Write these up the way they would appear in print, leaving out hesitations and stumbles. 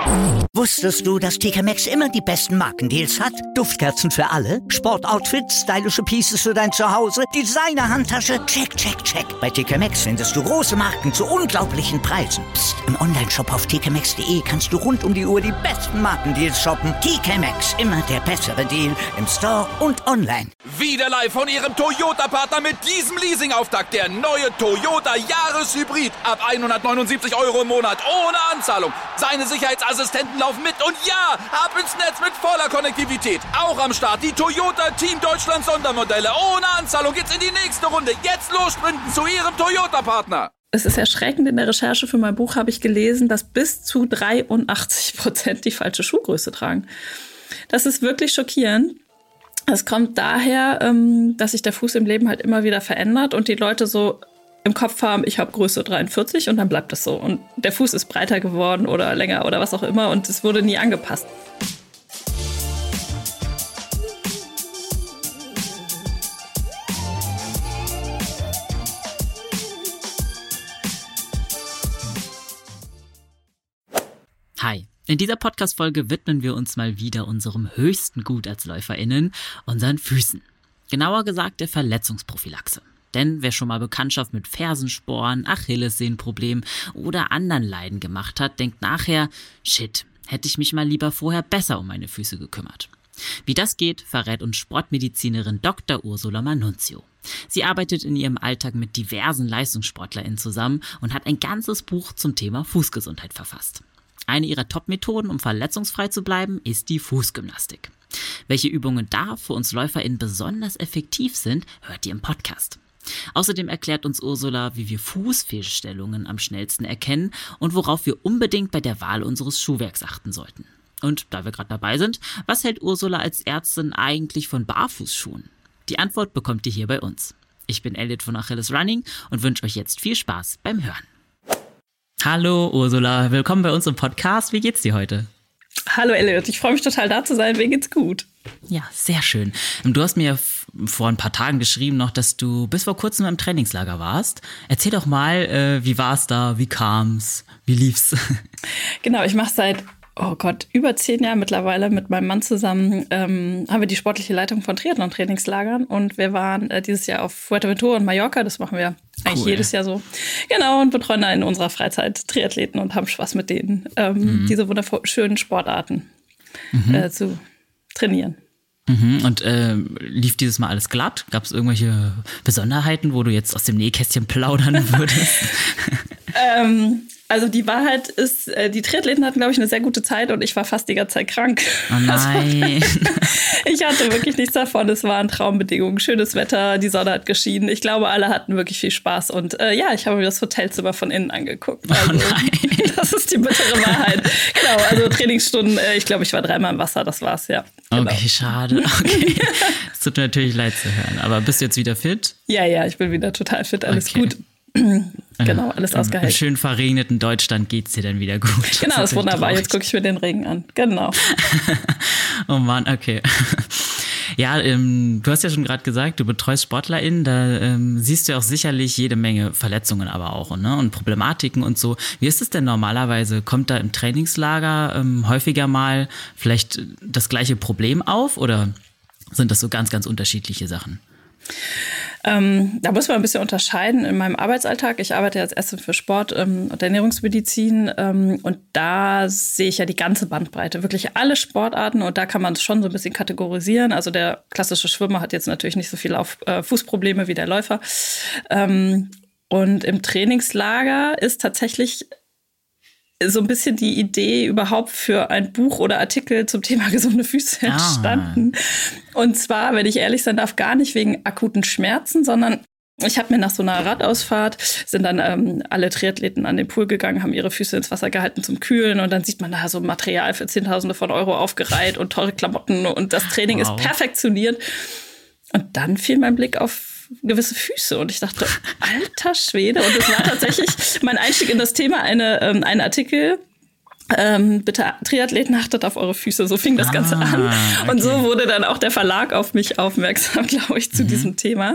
Wusstest du, dass TK Maxx immer die besten Markendeals hat? Duftkerzen für alle, Sportoutfits, stylische Pieces für dein Zuhause, Designer-Handtasche, check, check, check. Bei TK Maxx findest du große Marken zu unglaublichen Preisen. Psst. Im Onlineshop auf tkmaxx.de kannst du rund um die Uhr die besten Markendeals shoppen. TK Maxx, immer der bessere Deal im Store und online. Wieder live von Ihrem Toyota-Partner mit diesem Leasing-Auftakt. Der neue Toyota Jahreshybrid. Ab 179 € im Monat. Ohne Anzahlung. Seine Sicherheitsassistenten laufen mit. Und ja, ab ins Netz mit voller Konnektivität. Auch am Start die Toyota Team Deutschland Sondermodelle. Ohne Anzahlung geht's in die nächste Runde. Jetzt los sprinten zu Ihrem Toyota-Partner. Es ist erschreckend, in der Recherche für mein Buch habe ich gelesen, dass bis zu 83% die falsche Schuhgröße tragen. Das ist wirklich schockierend. Es kommt daher, dass sich der Fuß im Leben halt immer wieder verändert und die Leute so im Kopf haben, ich habe Größe 43 und dann bleibt das so. Und der Fuß ist breiter geworden oder länger oder was auch immer und es wurde nie angepasst. Hi, in dieser Podcast-Folge widmen wir uns mal wieder unserem höchsten Gut als LäuferInnen, unseren Füßen. Genauer gesagt der Verletzungsprophylaxe. Denn wer schon mal Bekanntschaft mit Fersensporen, Achillessehnenproblemen oder anderen Leiden gemacht hat, denkt nachher, shit, hätte ich mich mal lieber vorher besser um meine Füße gekümmert. Wie das geht, verrät uns Sportmedizinerin Dr. Ursula Manunzio. Sie arbeitet in ihrem Alltag mit diversen LeistungssportlerInnen zusammen und hat ein ganzes Buch zum Thema Fußgesundheit verfasst. Eine ihrer Top-Methoden, um verletzungsfrei zu bleiben, ist die Fußgymnastik. Welche Übungen da für uns LäuferInnen besonders effektiv sind, hört ihr im Podcast. Außerdem erklärt uns Ursula, wie wir Fußfehlstellungen am schnellsten erkennen und worauf wir unbedingt bei der Wahl unseres Schuhwerks achten sollten. Und da wir gerade dabei sind, was hält Ursula als Ärztin eigentlich von Barfußschuhen? Die Antwort bekommt ihr hier bei uns. Ich bin Elliot von Achilles Running und wünsche euch jetzt viel Spaß beim Hören. Hallo Ursula, willkommen bei uns im Podcast. Wie geht's dir heute? Hallo Elliot, ich freue mich total da zu sein. Mir geht's gut. Ja, sehr schön. Du hast mir vor ein paar Tagen geschrieben noch, dass du bis vor kurzem im Trainingslager warst. Erzähl doch mal, wie war's da, wie kam's, wie lief's? Genau, ich mache seit über 10 Jahren mittlerweile mit meinem Mann zusammen, haben wir die sportliche Leitung von Triathlon-Trainingslagern und wir waren dieses Jahr auf Fuerteventura und Mallorca, das machen wir eigentlich jedes Jahr so. Genau, und betreuen da in unserer Freizeit Triathleten und haben Spaß mit denen, diese wunderschönen Sportarten zu trainieren. Und lief dieses Mal alles glatt? Gab es irgendwelche Besonderheiten, wo du jetzt aus dem Nähkästchen plaudern würdest? Also die Wahrheit ist, die Triathleten hatten, glaube ich, eine sehr gute Zeit und ich war fast die ganze Zeit krank. Oh nein. Also, ich hatte wirklich nichts davon. Es waren Traumbedingungen, schönes Wetter, die Sonne hat geschienen. Ich glaube, alle hatten wirklich viel Spaß. Und ich habe mir das Hotelzimmer von innen angeguckt. Also, das ist die bittere Wahrheit. Genau, also Trainingsstunden, ich glaube, ich war 3-mal im Wasser, das war's, ja. Genau. Okay, schade. Okay. Es tut mir natürlich leid zu hören. Aber bist du jetzt wieder fit? Ja, ich bin wieder total fit, alles gut. Genau, alles ausgehalten. Im schön verregneten Deutschland geht's dir dann wieder gut. Genau, das ist wunderbar. Traurig. Jetzt gucke ich mir den Regen an. Genau. Oh Mann, okay. Ja, du hast ja schon gerade gesagt, du betreust SportlerInnen, da siehst du ja auch sicherlich jede Menge Verletzungen aber auch und Problematiken und so. Wie ist es denn normalerweise? Kommt da im Trainingslager häufiger mal vielleicht das gleiche Problem auf oder sind das so ganz, ganz unterschiedliche Sachen? Da muss man ein bisschen unterscheiden. In meinem Arbeitsalltag, ich arbeite als Ärztin für Sport und Ernährungsmedizin und da sehe ich ja die ganze Bandbreite, wirklich alle Sportarten und da kann man es schon so ein bisschen kategorisieren. Also der klassische Schwimmer hat jetzt natürlich nicht so viele Fußprobleme wie der Läufer. Und im Trainingslager ist tatsächlich so ein bisschen die Idee überhaupt für ein Buch oder Artikel zum Thema gesunde Füße entstanden. Und zwar, wenn ich ehrlich sein darf, gar nicht wegen akuten Schmerzen, sondern ich habe mir nach so einer Radausfahrt, sind dann alle Triathleten an den Pool gegangen, haben ihre Füße ins Wasser gehalten zum Kühlen und dann sieht man da so Material für Zehntausende von Euro aufgereiht und teure Klamotten und das Training ist perfektioniert. Und dann fiel mein Blick auf gewisse Füße und ich dachte, alter Schwede. Und es war tatsächlich mein Einstieg in das Thema, ein Artikel bitte Triathleten, achtet auf eure Füße. So fing das Ganze an. Okay. Und so wurde dann auch der Verlag auf mich aufmerksam, glaube ich, zu diesem Thema,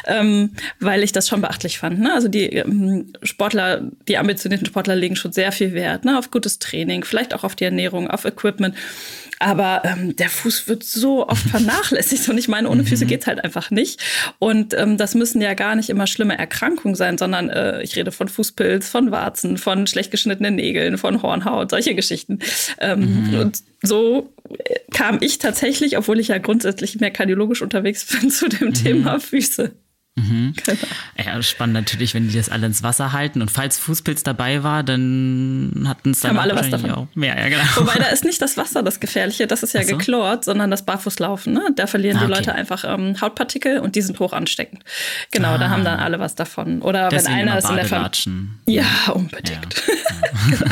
weil ich das schon beachtlich fand. Ne? Also die Sportler, die ambitionierten Sportler legen schon sehr viel Wert, ne? Auf gutes Training, vielleicht auch auf die Ernährung, auf Equipment. Aber der Fuß wird so oft vernachlässigt. Und ich meine, ohne Füße geht's halt einfach nicht. Und das müssen ja gar nicht immer schlimme Erkrankungen sein, sondern ich rede von Fußpilz, von Warzen, von schlecht geschnittenen Nägeln, von Hornhaut, solche Geschichten. Und so kam ich tatsächlich, obwohl ich ja grundsätzlich mehr kardiologisch unterwegs bin, zu dem Thema Füße. Genau. Ja, spannend natürlich, wenn die das alle ins Wasser halten. Und falls Fußpilz dabei war, dann hatten es dann alle was davon. Auch mehr. Ja, genau. Wobei da ist nicht das Wasser das Gefährliche, das ist ja geklort, sondern das Barfußlaufen. Ne? Da verlieren die Leute einfach Hautpartikel und die sind hoch ansteckend. Genau, da haben dann alle was davon. Oder deswegen wenn einer ist in der Familie. Ja, unbedingt. Ja.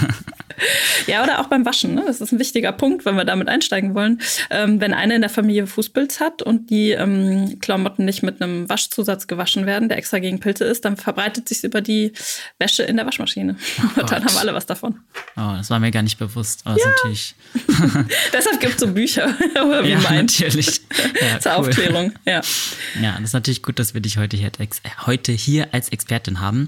Ja, oder auch beim Waschen. Ne? Das ist ein wichtiger Punkt, wenn wir damit einsteigen wollen. Wenn einer in der Familie Fußpilz hat und die Klamotten nicht mit einem Waschzusatz gewaschen werden, der extra gegen Pilze ist, dann verbreitet sich über die Wäsche in der Waschmaschine. Und dann haben alle was davon. Oh, das war mir gar nicht bewusst. Aber ja. Natürlich. Deshalb gibt es so Bücher, wie ja, meint. Natürlich. Ja, zur cool. Aufklärung. Ja, das ist natürlich gut, dass wir dich heute hier als Expertin haben.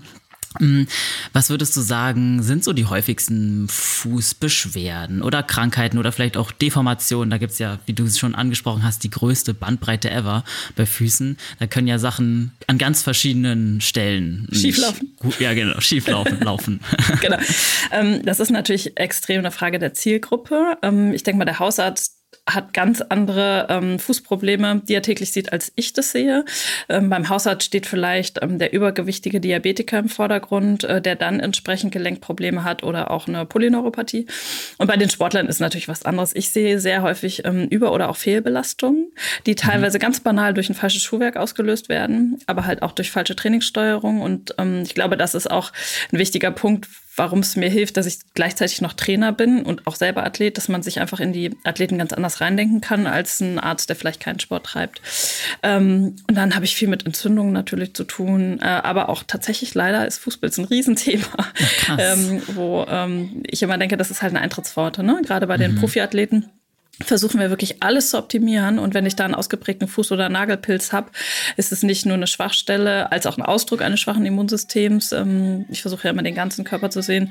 Was würdest du sagen, sind so die häufigsten Fußbeschwerden oder Krankheiten oder vielleicht auch Deformationen? Da gibt's ja, wie du es schon angesprochen hast, die größte Bandbreite ever bei Füßen. Da können ja Sachen an ganz verschiedenen Stellen schieflaufen. Ja, genau, schieflaufen. Genau. Das ist natürlich extrem eine Frage der Zielgruppe. Ich denke mal, der Hausarzt hat ganz andere Fußprobleme, die er täglich sieht, als ich das sehe. Beim Hausarzt steht vielleicht der übergewichtige Diabetiker im Vordergrund, der dann entsprechend Gelenkprobleme hat oder auch eine Polyneuropathie. Und bei den Sportlern ist natürlich was anderes. Ich sehe sehr häufig Über- oder auch Fehlbelastungen, die teilweise ganz banal durch ein falsches Schuhwerk ausgelöst werden, aber halt auch durch falsche Trainingssteuerung. Und ich glaube, das ist auch ein wichtiger Punkt, warum es mir hilft, dass ich gleichzeitig noch Trainer bin und auch selber Athlet, dass man sich einfach in die Athleten ganz anders reindenken kann als ein Arzt, der vielleicht keinen Sport treibt. Und dann habe ich viel mit Entzündungen natürlich zu tun, aber auch tatsächlich leider ist Fußpilz ein Riesenthema, wo ich immer denke, das ist halt eine Eintrittspforte, ne? Gerade bei den Profiathleten. Versuchen wir wirklich alles zu optimieren. Und wenn ich da einen ausgeprägten Fuß- oder Nagelpilz habe, ist es nicht nur eine Schwachstelle, als auch ein Ausdruck eines schwachen Immunsystems. Ich versuche ja immer den ganzen Körper zu sehen,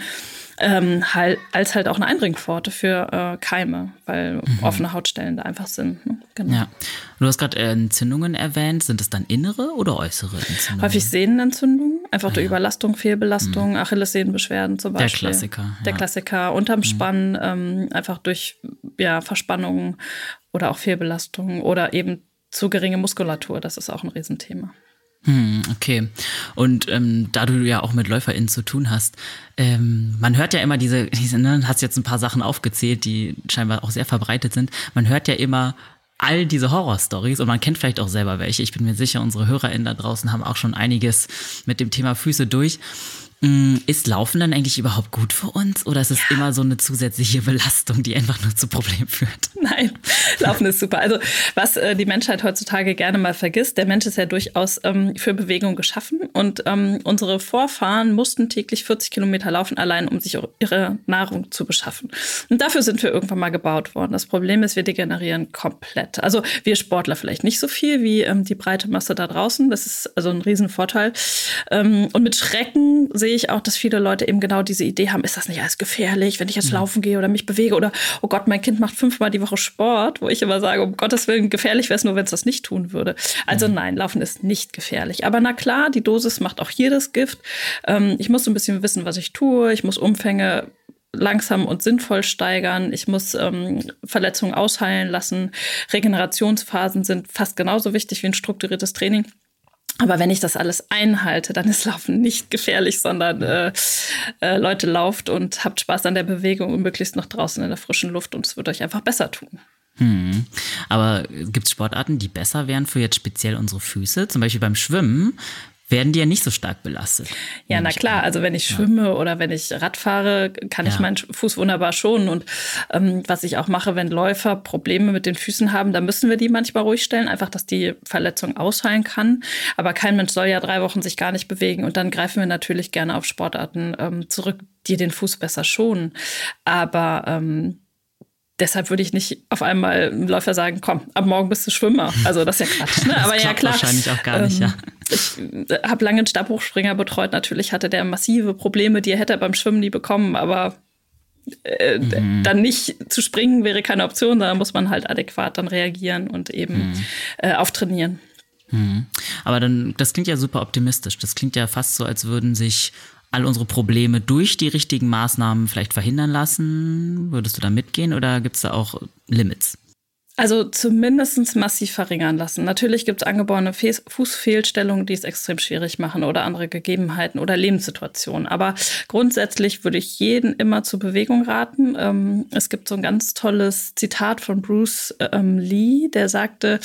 als halt auch eine Eindringpforte für Keime, weil offene Hautstellen da einfach sind. Ne? Genau. Ja. Du hast gerade Entzündungen erwähnt. Sind es dann innere oder äußere Entzündungen? Häufig Sehnenentzündungen, einfach durch Überlastung, Fehlbelastung, Achillessehnenbeschwerden zum Beispiel. Der Klassiker. Unterm Spann, einfach durch Verspannungen oder auch Fehlbelastungen oder eben zu geringe Muskulatur. Das ist auch ein Riesenthema. Okay. Und da du ja auch mit LäuferInnen zu tun hast, man hört ja immer diese, hast jetzt ein paar Sachen aufgezählt, die scheinbar auch sehr verbreitet sind. Man hört ja immer all diese Horrorstories und man kennt vielleicht auch selber welche. Ich bin mir sicher, unsere HörerInnen da draußen haben auch schon einiges mit dem Thema Füße durch. Ist Laufen dann eigentlich überhaupt gut für uns oder ist es immer so eine zusätzliche Belastung, die einfach nur zu Problemen führt? Nein, Laufen ist super. Also was die Menschheit heutzutage gerne mal vergisst, der Mensch ist ja durchaus für Bewegung geschaffen und unsere Vorfahren mussten täglich 40 Kilometer laufen, allein um sich ihre Nahrung zu beschaffen. Und dafür sind wir irgendwann mal gebaut worden. Das Problem ist, wir degenerieren komplett. Also wir Sportler vielleicht nicht so viel wie die breite Masse da draußen. Das ist also ein Riesenvorteil. Und mit Schrecken sehe ich auch, dass viele Leute eben genau diese Idee haben, ist das nicht alles gefährlich, wenn ich jetzt laufen gehe oder mich bewege oder, oh Gott, mein Kind macht 5-mal die Woche Sport, wo ich immer sage, um Gottes Willen, gefährlich wäre es nur, wenn es das nicht tun würde. Also nein, Laufen ist nicht gefährlich. Aber na klar, die Dosis macht auch hier das Gift. Ich muss so ein bisschen wissen, was ich tue. Ich muss Umfänge langsam und sinnvoll steigern. Ich muss Verletzungen ausheilen lassen. Regenerationsphasen sind fast genauso wichtig wie ein strukturiertes Training. Aber wenn ich das alles einhalte, dann ist Laufen nicht gefährlich, sondern Leute, lauft und habt Spaß an der Bewegung und möglichst noch draußen in der frischen Luft und es wird euch einfach besser tun. Aber gibt es Sportarten, die besser wären für jetzt speziell unsere Füße? Zum Beispiel beim Schwimmen werden die ja nicht so stark belastet. Ja, na klar. Also wenn ich schwimme oder wenn ich Rad fahre, kann ich meinen Fuß wunderbar schonen. Und was ich auch mache, wenn Läufer Probleme mit den Füßen haben, dann müssen wir die manchmal ruhig stellen, einfach, dass die Verletzung ausheilen kann. Aber kein Mensch soll ja 3 Wochen sich gar nicht bewegen. Und dann greifen wir natürlich gerne auf Sportarten zurück, die den Fuß besser schonen. Aber deshalb würde ich nicht auf einmal einem Läufer sagen, komm, ab morgen bist du Schwimmer. Also das ist ja Quatsch. Ne? Aber ja, klar. Wahrscheinlich auch gar nicht, ja. Ich habe lange einen Stabhochspringer betreut. Natürlich hatte der massive Probleme, die er hätte beim Schwimmen nie bekommen. Aber dann nicht zu springen wäre keine Option. Da muss man halt adäquat dann reagieren und eben auftrainieren. Aber dann, das klingt ja super optimistisch. Das klingt ja fast so, als würden sich all unsere Probleme durch die richtigen Maßnahmen vielleicht verhindern lassen? Würdest du da mitgehen oder gibt es da auch Limits? Also zumindest massiv verringern lassen. Natürlich gibt es angeborene Fußfehlstellungen, die es extrem schwierig machen oder andere Gegebenheiten oder Lebenssituationen. Aber grundsätzlich würde ich jeden immer zur Bewegung raten. Es gibt so ein ganz tolles Zitat von Bruce Lee, der sagte,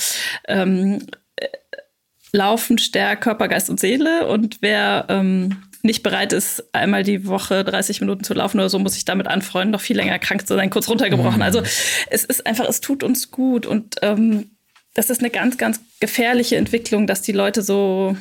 Laufen stärkt Körper, Geist und Seele. Und wer nicht bereit ist, einmal die Woche 30 Minuten zu laufen oder so, muss sich damit anfreunden, noch viel länger krank zu sein, kurz runtergebrochen. Also es ist einfach, es tut uns gut. Und das ist eine ganz, ganz gefährliche Entwicklung, dass die Leute so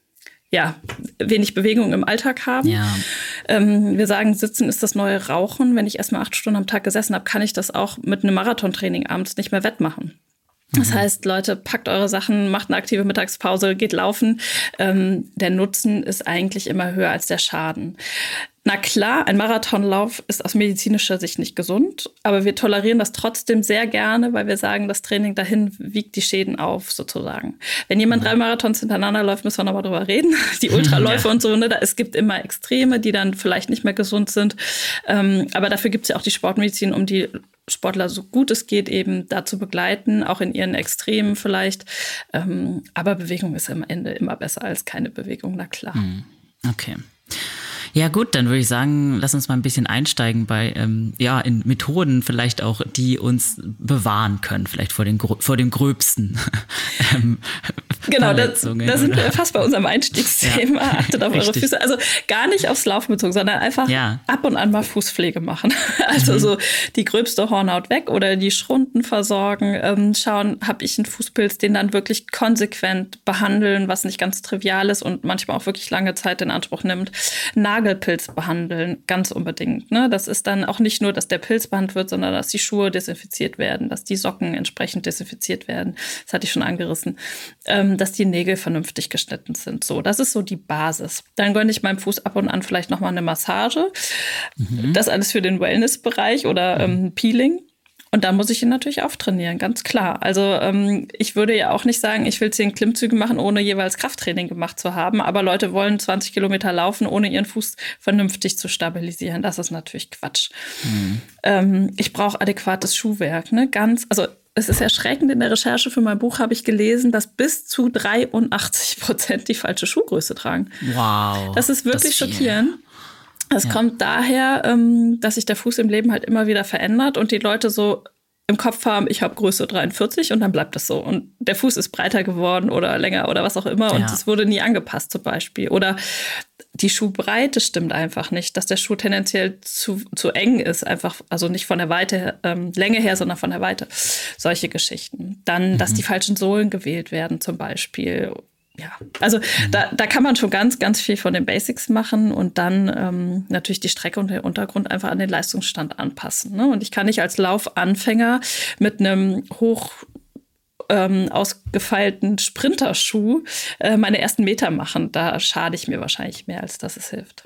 wenig Bewegung im Alltag haben. Ja. Wir sagen, Sitzen ist das neue Rauchen. Wenn ich erstmal 8 Stunden am Tag gesessen habe, kann ich das auch mit einem Marathontraining abends nicht mehr wettmachen. Das heißt, Leute, packt eure Sachen, macht eine aktive Mittagspause, geht laufen. Der Nutzen ist eigentlich immer höher als der Schaden. Na klar, ein Marathonlauf ist aus medizinischer Sicht nicht gesund, aber wir tolerieren das trotzdem sehr gerne, weil wir sagen, das Training dahin wiegt die Schäden auf, sozusagen. Wenn jemand 3 Marathons hintereinander läuft, müssen wir nochmal drüber reden. Die Ultraläufe und so, ne? Es gibt immer Extreme, die dann vielleicht nicht mehr gesund sind. Aber dafür gibt es ja auch die Sportmedizin, um die Sportler so gut es geht eben dazu begleiten, auch in ihren Extremen vielleicht. Aber Bewegung ist am Ende immer besser als keine Bewegung, na klar. Okay. Ja gut, dann würde ich sagen, lass uns mal ein bisschen einsteigen bei in Methoden vielleicht auch, die uns bewahren können, vielleicht vor dem Gröbsten. Genau, da sind wir fast bei unserem Einstiegsthema. Ja, achtet auf eure Füße. Also gar nicht aufs Laufen bezogen, sondern einfach ab und an mal Fußpflege machen. Also so die gröbste Hornhaut weg oder die Schrunden versorgen. Schauen, habe ich einen Fußpilz, den dann wirklich konsequent behandeln, was nicht ganz trivial ist und manchmal auch wirklich lange Zeit in Anspruch nimmt. Nagelpilz behandeln, ganz unbedingt. Ne? Das ist dann auch nicht nur, dass der Pilz behandelt wird, sondern dass die Schuhe desinfiziert werden, dass die Socken entsprechend desinfiziert werden. Das hatte ich schon angerissen. Dass die Nägel vernünftig geschnitten sind. So, das ist so die Basis. Dann gönne ich meinem Fuß ab und an vielleicht nochmal eine Massage. Das alles für den Wellnessbereich oder Peeling. Und dann muss ich ihn natürlich auftrainieren, ganz klar. Also ich würde ja auch nicht sagen, ich will 10 Klimmzüge machen, ohne jeweils Krafttraining gemacht zu haben. Aber Leute wollen 20 Kilometer laufen, ohne ihren Fuß vernünftig zu stabilisieren. Das ist natürlich Quatsch. Ich brauche adäquates Schuhwerk. Ne? Es ist erschreckend, in der Recherche für mein Buch habe ich gelesen, dass bis zu 83% die falsche Schuhgröße tragen. Wow. Das ist wirklich schockierend. Das kommt daher, dass sich der Fuß im Leben halt immer wieder verändert und die Leute so im Kopf haben, ich habe Größe 43 und dann bleibt das so. Und der Fuß ist breiter geworden oder länger oder was auch immer und es wurde nie angepasst zum Beispiel. Oder die Schuhbreite stimmt einfach nicht, dass der Schuh tendenziell zu eng ist, einfach, also nicht von der Weite, Länge her, sondern von der Weite. Solche Geschichten. Dann, dass die falschen Sohlen gewählt werden zum Beispiel. Ja, also da kann man schon ganz, ganz viel von den Basics machen und dann natürlich die Strecke und den Untergrund einfach an den Leistungsstand anpassen. Ne? Und ich kann nicht als Laufanfänger mit einem ausgefeilten Sprinterschuh meine ersten Meter machen. Da schade ich mir wahrscheinlich mehr, als dass es hilft.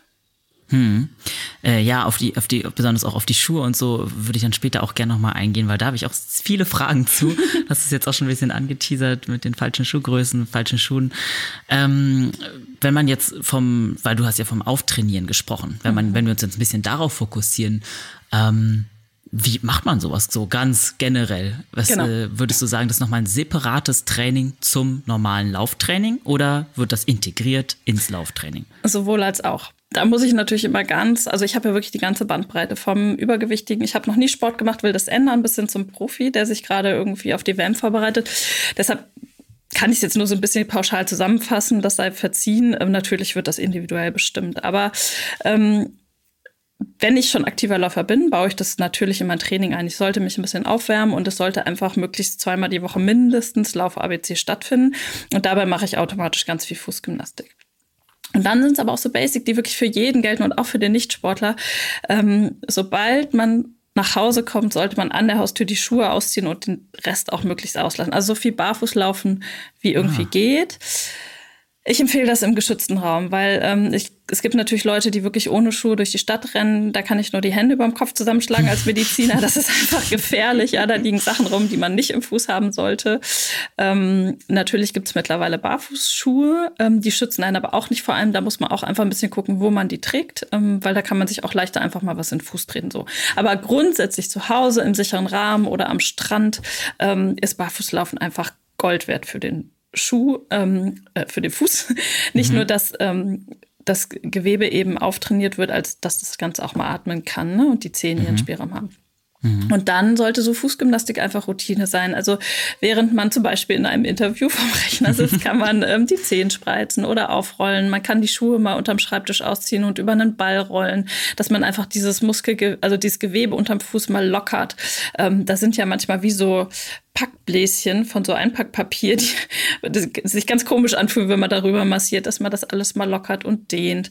Besonders auch auf die Schuhe und so würde ich dann später auch gerne nochmal eingehen, weil da habe ich auch viele Fragen zu. Das ist jetzt auch schon ein bisschen angeteasert mit den falschen Schuhgrößen, falschen Schuhen. Wenn man jetzt weil du hast ja vom Auftrainieren gesprochen, wenn wir uns jetzt ein bisschen darauf fokussieren, wie macht man sowas so ganz generell? Würdest du sagen, das ist nochmal ein separates Training zum normalen Lauftraining oder wird das integriert ins Lauftraining? Sowohl als auch. Da muss ich natürlich immer ich habe ja wirklich die ganze Bandbreite vom Übergewichtigen. Ich habe noch nie Sport gemacht, will das ändern, bis hin zum Profi, der sich gerade irgendwie auf die WM vorbereitet. Deshalb kann ich es jetzt nur so ein bisschen pauschal zusammenfassen, das sei verziehen. Natürlich wird das individuell bestimmt. Aber wenn ich schon aktiver Läufer bin, baue ich das natürlich in mein Training ein. Ich sollte mich ein bisschen aufwärmen und es sollte einfach möglichst 2-mal die Woche mindestens Lauf-ABC stattfinden. Und dabei mache ich automatisch ganz viel Fußgymnastik. Und dann sind es aber auch so Basic, die wirklich für jeden gelten und auch für den Nichtsportler. Sobald man nach Hause kommt, sollte man an der Haustür die Schuhe ausziehen und den Rest auch möglichst auslassen. Also so viel barfuß laufen, wie irgendwie geht. Ich empfehle das im geschützten Raum, weil es gibt natürlich Leute, die wirklich ohne Schuhe durch die Stadt rennen. Da kann ich nur die Hände über dem Kopf zusammenschlagen als Mediziner. Das ist einfach gefährlich. Ja, da liegen Sachen rum, die man nicht im Fuß haben sollte. Natürlich gibt es mittlerweile Barfußschuhe. Die schützen einen aber auch nicht. Vor allem, da muss man auch einfach ein bisschen gucken, wo man die trägt, weil da kann man sich auch leichter einfach mal was in den Fuß treten. So. Aber grundsätzlich zu Hause im sicheren Rahmen oder am Strand ist Barfußlaufen einfach Gold wert für den Schuh, für den Fuß. Nicht nur, dass das Gewebe eben auftrainiert wird, als dass das Ganze auch mal atmen kann, ne? Und die Zehen ihren Spielraum haben. Und dann sollte so Fußgymnastik einfach Routine sein. Also während man zum Beispiel in einem Interview vom Rechner sitzt, kann man die Zehen spreizen oder aufrollen. Man kann die Schuhe mal unterm Schreibtisch ausziehen und über einen Ball rollen, dass man einfach dieses dieses Gewebe unterm Fuß mal lockert. Da sind ja manchmal wie so Packbläschen von so Einpackpapier, die sich ganz komisch anfühlen, wenn man darüber massiert, dass man das alles mal lockert und dehnt.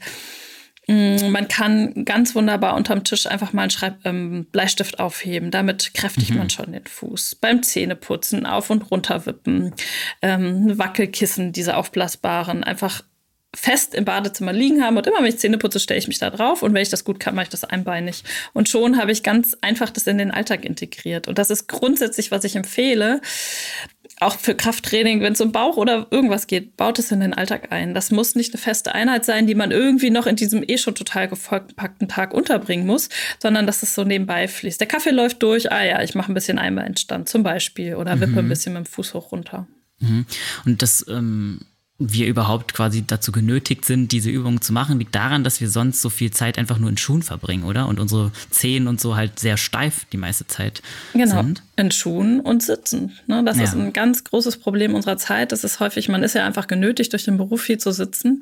Man kann ganz wunderbar unterm Tisch einfach mal einen Bleistift aufheben. Damit kräftigt man schon den Fuß. Beim Zähneputzen auf- und runterwippen. Wackelkissen, diese aufblasbaren, einfach fest im Badezimmer liegen haben. Und immer, wenn ich Zähne putze, stelle ich mich da drauf. Und wenn ich das gut kann, mache ich das einbeinig. Und schon habe ich ganz einfach das in den Alltag integriert. Und das ist grundsätzlich, was ich empfehle. Auch für Krafttraining, wenn es um Bauch oder irgendwas geht, baut es in den Alltag ein. Das muss nicht eine feste Einheit sein, die man irgendwie noch in diesem schon total gepackten Tag unterbringen muss, sondern dass es so nebenbei fließt. Der Kaffee läuft durch, ich mache ein bisschen Einbeinstand zum Beispiel oder wippe ein bisschen mit dem Fuß hoch runter. Und das wir überhaupt quasi dazu genötigt sind, diese Übungen zu machen, liegt daran, dass wir sonst so viel Zeit einfach nur in Schuhen verbringen, oder? Und unsere Zehen und so halt sehr steif die meiste Zeit sind. In Schuhen und sitzen. Ne? Das ist ein ganz großes Problem unserer Zeit. Das ist häufig, man ist ja einfach genötigt, durch den Beruf viel zu sitzen.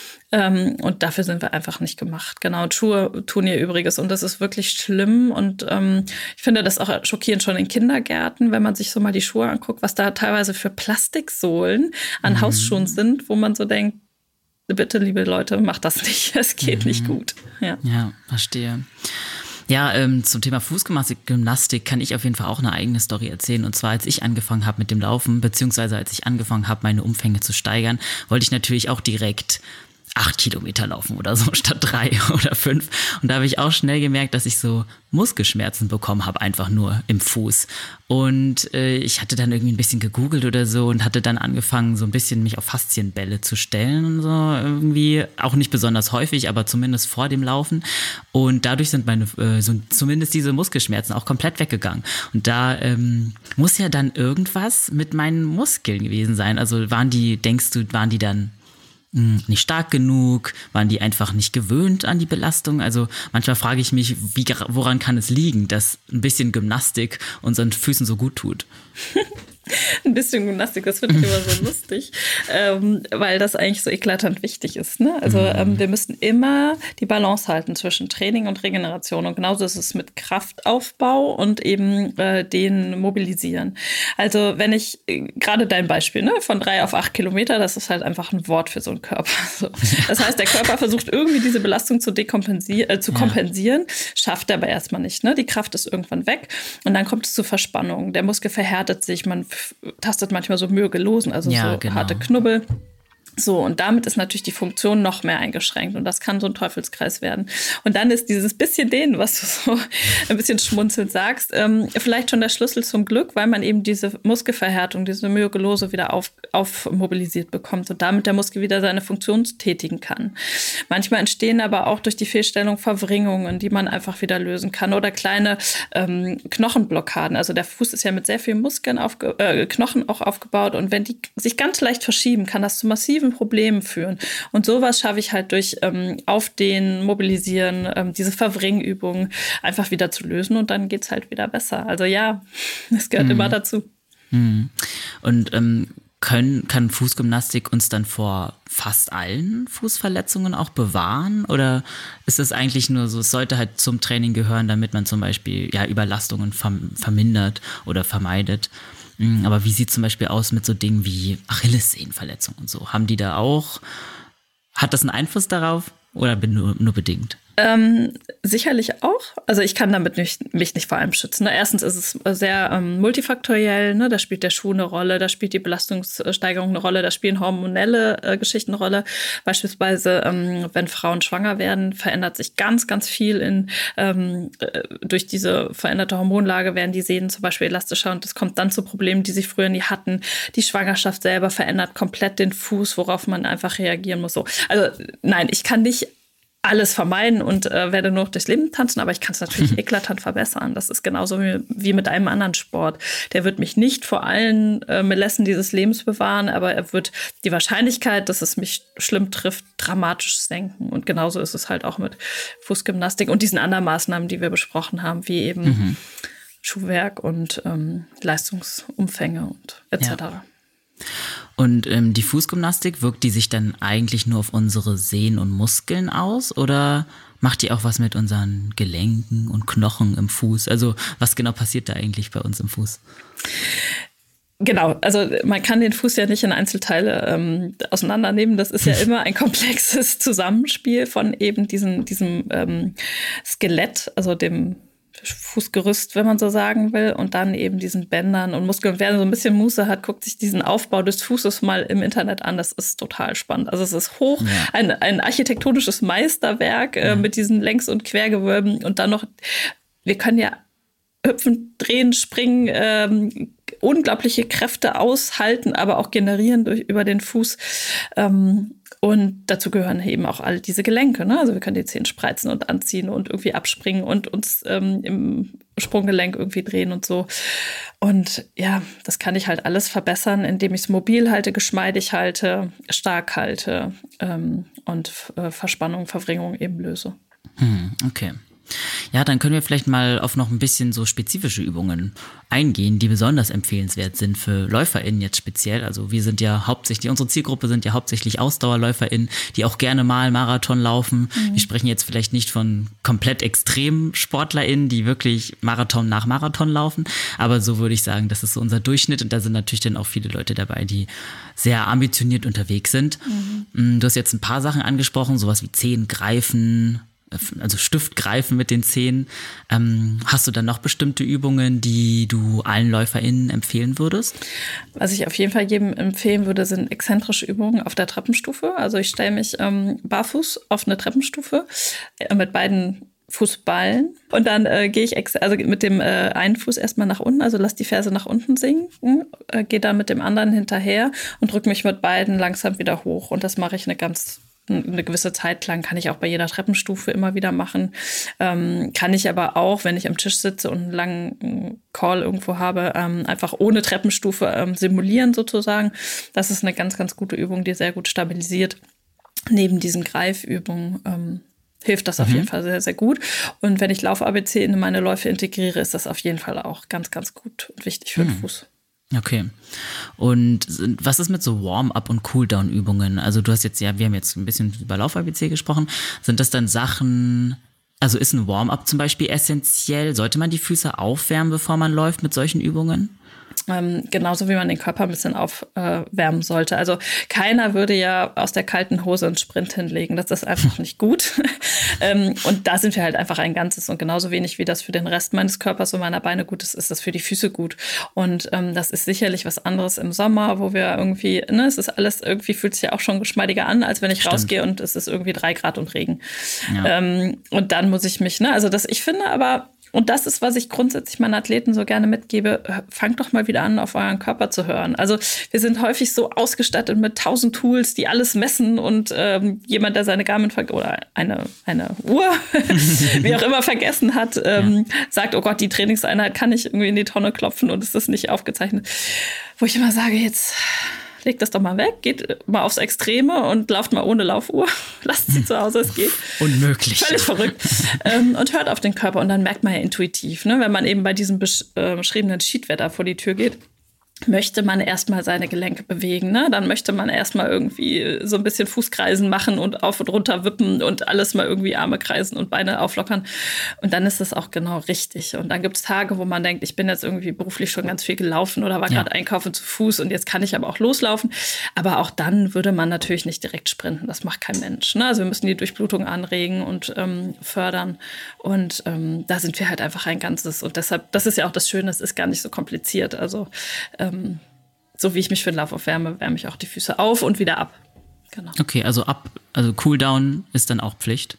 Und dafür sind wir einfach nicht gemacht. Genau, Schuhe tun ihr Übriges und das ist wirklich schlimm und ich finde das auch schockierend schon in Kindergärten, wenn man sich so mal die Schuhe anguckt, was da teilweise für Plastiksohlen an Hausschuhen sind, wo man so denkt, bitte, liebe Leute, macht das nicht, es geht nicht gut. Ja, verstehe. Ja, zum Thema Fußgymnastik kann ich auf jeden Fall auch eine eigene Story erzählen. Und zwar, als ich angefangen habe mit dem Laufen, beziehungsweise als ich angefangen habe, meine Umfänge zu steigern, wollte ich natürlich auch direkt 8 Kilometer laufen oder so statt 3 oder 5. Und da habe ich auch schnell gemerkt, dass ich so Muskelschmerzen bekommen habe, einfach nur im Fuß. Und ich hatte dann irgendwie ein bisschen gegoogelt oder so und hatte dann angefangen, so ein bisschen mich auf Faszienbälle zu stellen und so irgendwie. Auch nicht besonders häufig, aber zumindest vor dem Laufen. Und dadurch sind meine, zumindest diese Muskelschmerzen auch komplett weggegangen. Und da muss ja dann irgendwas mit meinen Muskeln gewesen sein. Also waren die dann nicht stark genug? Waren die einfach nicht gewöhnt an die Belastung? Also manchmal frage ich mich, woran kann es liegen, dass ein bisschen Gymnastik unseren Füßen so gut tut? Ein bisschen Gymnastik, das finde ich immer so lustig, weil das eigentlich so eklatant wichtig ist. Ne? Also wir müssen immer die Balance halten zwischen Training und Regeneration. Und genauso ist es mit Kraftaufbau und eben den Mobilisieren. Also wenn ich, gerade dein Beispiel, ne, von 3 auf 8 Kilometer, das ist halt einfach ein Wort für so einen Körper. So. Das heißt, der Körper versucht irgendwie diese Belastung zu kompensieren, schafft er aber erstmal nicht. Ne? Die Kraft ist irgendwann weg und dann kommt es zu Verspannungen. Der Muskel verhärtet sich, man tastet manchmal so Mühegelosen, also harte Knubbel. So, und damit ist natürlich die Funktion noch mehr eingeschränkt und das kann so ein Teufelskreis werden. Und dann ist dieses bisschen Dehnen, was du so ein bisschen schmunzelnd sagst, vielleicht schon der Schlüssel zum Glück, weil man eben diese Muskelverhärtung, diese Myogelose wieder aufmobilisiert bekommt und damit der Muskel wieder seine Funktion tätigen kann. Manchmal entstehen aber auch durch die Fehlstellung Verwringungen, die man einfach wieder lösen kann oder kleine Knochenblockaden. Also der Fuß ist ja mit sehr vielen Muskeln, Knochen auch aufgebaut und wenn die sich ganz leicht verschieben, kann das zu massiven Problemen führen. Und sowas schaffe ich halt durch Aufdehnen, Mobilisieren, diese Verwringübungen einfach wieder zu lösen und dann geht's halt wieder besser. Also ja, das gehört immer dazu. Und kann Fußgymnastik uns dann vor fast allen Fußverletzungen auch bewahren? Oder ist es eigentlich nur so, es sollte halt zum Training gehören, damit man zum Beispiel Überlastungen vermindert oder vermeidet? Aber wie sieht es zum Beispiel aus mit so Dingen wie Achillessehnenverletzungen und so? Haben die da auch, hat das einen Einfluss darauf oder nur bedingt? Sicherlich auch. Also ich kann damit mich nicht vor allem schützen. Erstens ist es sehr multifaktoriell. Ne? Da spielt der Schuh eine Rolle, da spielt die Belastungssteigerung eine Rolle, da spielen hormonelle Geschichten eine Rolle. Beispielsweise, wenn Frauen schwanger werden, verändert sich ganz, ganz viel durch diese veränderte Hormonlage werden die Sehnen zum Beispiel elastischer und es kommt dann zu Problemen, die sie früher nie hatten. Die Schwangerschaft selber verändert komplett den Fuß, worauf man einfach reagieren muss. So. Also nein, ich kann nicht alles vermeiden und werde nur noch durchs Leben tanzen, aber ich kann es natürlich eklatant verbessern. Das ist genauso wie mit einem anderen Sport. Der wird mich nicht vor allen Melessen dieses Lebens bewahren, aber er wird die Wahrscheinlichkeit, dass es mich schlimm trifft, dramatisch senken. Und genauso ist es halt auch mit Fußgymnastik und diesen anderen Maßnahmen, die wir besprochen haben, wie eben Schuhwerk und Leistungsumfänge und etc. Ja. Und die Fußgymnastik, wirkt die sich dann eigentlich nur auf unsere Sehnen und Muskeln aus oder macht die auch was mit unseren Gelenken und Knochen im Fuß? Also was genau passiert da eigentlich bei uns im Fuß? Genau, also man kann den Fuß ja nicht in Einzelteile auseinandernehmen. Das ist ja immer ein komplexes Zusammenspiel von eben diesem Skelett, also dem Fußgerüst, wenn man so sagen will, und dann eben diesen Bändern und Muskeln. Und wer so ein bisschen Muße hat, guckt sich diesen Aufbau des Fußes mal im Internet an. Das ist total spannend. Also es ist ein architektonisches Meisterwerk mit diesen Längs- und Quergewölben. Und dann noch, wir können ja hüpfen, drehen, springen, unglaubliche Kräfte aushalten, aber auch generieren über den Fuß. Und dazu gehören eben auch all diese Gelenke. Ne? Also wir können die Zehen spreizen und anziehen und irgendwie abspringen und uns im Sprunggelenk irgendwie drehen und so. Und ja, das kann ich halt alles verbessern, indem ich es mobil halte, geschmeidig halte, stark halte und Verspannung, Verwringung eben löse. Okay. Ja, dann können wir vielleicht mal auf noch ein bisschen so spezifische Übungen eingehen, die besonders empfehlenswert sind für LäuferInnen jetzt speziell. Also wir sind ja hauptsächlich, unsere Zielgruppe sind ja hauptsächlich AusdauerläuferInnen, die auch gerne mal Marathon laufen. Wir sprechen jetzt vielleicht nicht von komplett extremen SportlerInnen, die wirklich Marathon nach Marathon laufen, aber so würde ich sagen, das ist so unser Durchschnitt und da sind natürlich dann auch viele Leute dabei, die sehr ambitioniert unterwegs sind. Du hast jetzt ein paar Sachen angesprochen, sowas wie Zehengreifen, also Stift greifen mit den Zehen. Hast du dann noch bestimmte Übungen, die du allen LäuferInnen empfehlen würdest? Was ich auf jeden Fall jedem empfehlen würde, sind exzentrische Übungen auf der Treppenstufe. Also ich stelle mich barfuß auf eine Treppenstufe mit beiden Fußballen und dann gehe ich mit dem einen Fuß erstmal nach unten, also lass die Ferse nach unten sinken, gehe dann mit dem anderen hinterher und drücke mich mit beiden langsam wieder hoch. Und das mache ich eine gewisse Zeit lang, kann ich auch bei jeder Treppenstufe immer wieder machen. Kann ich aber auch, wenn ich am Tisch sitze und einen langen Call irgendwo habe, einfach ohne Treppenstufe simulieren sozusagen. Das ist eine ganz, ganz gute Übung, die sehr gut stabilisiert. Neben diesen Greifübungen hilft das auf jeden Fall sehr, sehr gut. Und wenn ich Lauf-ABC in meine Läufe integriere, ist das auf jeden Fall auch ganz, ganz gut und wichtig für den Fuß. Okay. Und was ist mit so Warm-up und Cooldown-Übungen? Also du hast jetzt wir haben jetzt ein bisschen über Lauf-ABC gesprochen. Sind das dann Sachen, also ist ein Warm-up zum Beispiel essentiell? Sollte man die Füße aufwärmen, bevor man läuft mit solchen Übungen? Genauso wie man den Körper ein bisschen aufwärmen sollte. Also keiner würde ja aus der kalten Hose einen Sprint hinlegen. Das ist einfach nicht gut. Und da sind wir halt einfach ein Ganzes. Und genauso wenig wie das für den Rest meines Körpers und meiner Beine gut ist, ist das für die Füße gut. Und das ist sicherlich was anderes im Sommer, wo wir irgendwie, es ist alles irgendwie, fühlt sich ja auch schon geschmeidiger an, als wenn ich rausgehe und es ist irgendwie 3 Grad und Regen. Ja. Und dann muss ich mich, ich finde aber, und das ist, was ich grundsätzlich meinen Athleten so gerne mitgebe, fangt doch mal wieder an, auf euren Körper zu hören. Also wir sind häufig so ausgestattet mit 1000 Tools, die alles messen und jemand, der seine Garmin oder eine Uhr, wie auch immer, vergessen hat, sagt, oh Gott, die Trainingseinheit kann ich irgendwie in die Tonne klopfen und es ist nicht aufgezeichnet. Wo ich immer sage, jetzt legt das doch mal weg, geht mal aufs Extreme und lauft mal ohne Laufuhr. Lasst sie zu Hause, es geht. Unmöglich. Völlig verrückt. Und hört auf den Körper und dann merkt man ja intuitiv, wenn man eben bei diesem beschriebenen Sheet-Wetter vor die Tür geht, möchte man erstmal seine Gelenke bewegen, ne? Dann möchte man erstmal irgendwie so ein bisschen Fußkreisen machen und auf und runter wippen und alles mal irgendwie Arme kreisen und Beine auflockern. Und dann ist das auch genau richtig. Und dann gibt es Tage, wo man denkt, ich bin jetzt irgendwie beruflich schon ganz viel gelaufen oder war gerade einkaufen zu Fuß und jetzt kann ich aber auch loslaufen. Aber auch dann würde man natürlich nicht direkt sprinten. Das macht kein Mensch, ne? Also wir müssen die Durchblutung anregen und fördern. Und da sind wir halt einfach ein Ganzes. Und deshalb, das ist ja auch das Schöne, es ist gar nicht so kompliziert. Also so wie ich mich für den Lauf aufwärme, wärme ich auch die Füße auf und wieder ab. Genau. Okay, also Cooldown ist dann auch Pflicht?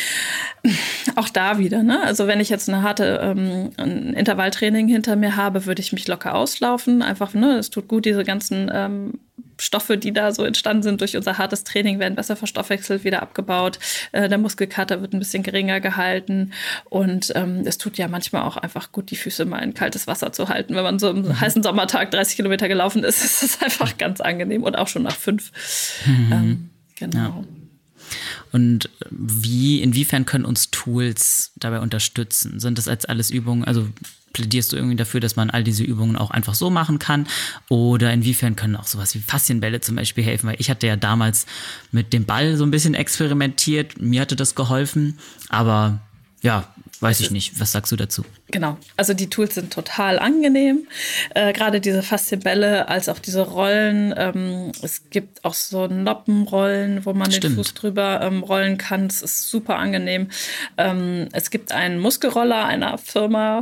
Auch da wieder, ne? Also wenn ich jetzt ein Intervalltraining hinter mir habe, würde ich mich locker auslaufen. Einfach, ne, es tut gut, diese ganzen Stoffe, die da so entstanden sind durch unser hartes Training, werden besser verstoffwechselt, wieder abgebaut. Der Muskelkater wird ein bisschen geringer gehalten. Und es tut ja manchmal auch einfach gut, die Füße mal in kaltes Wasser zu halten. Wenn man so am heißen Sommertag 30 Kilometer gelaufen ist, ist das einfach ganz angenehm. Und auch schon nach 5. Genau. Ja. Und inwiefern können uns Tools dabei unterstützen? Sind das jetzt alles Übungen, also plädierst du irgendwie dafür, dass man all diese Übungen auch einfach so machen kann? Oder inwiefern können auch sowas wie Faszienbälle zum Beispiel helfen? Weil ich hatte ja damals mit dem Ball so ein bisschen experimentiert, mir hatte das geholfen, aber ja, weiß ich nicht. Was sagst du dazu? Genau, also die Tools sind total angenehm, gerade diese Faszienbälle als auch diese Rollen. Es gibt auch so Noppenrollen, wo man den Fuß drüber rollen kann. Das ist super angenehm. Es gibt einen Muskelroller einer Firma,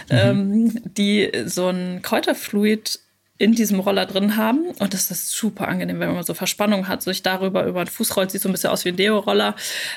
die so ein Kräuterfluid in diesem Roller drin haben. Und das ist super angenehm, wenn man so Verspannung hat, sich darüber über den Fuß rollt. Sieht so ein bisschen aus wie ein Deo-Roller.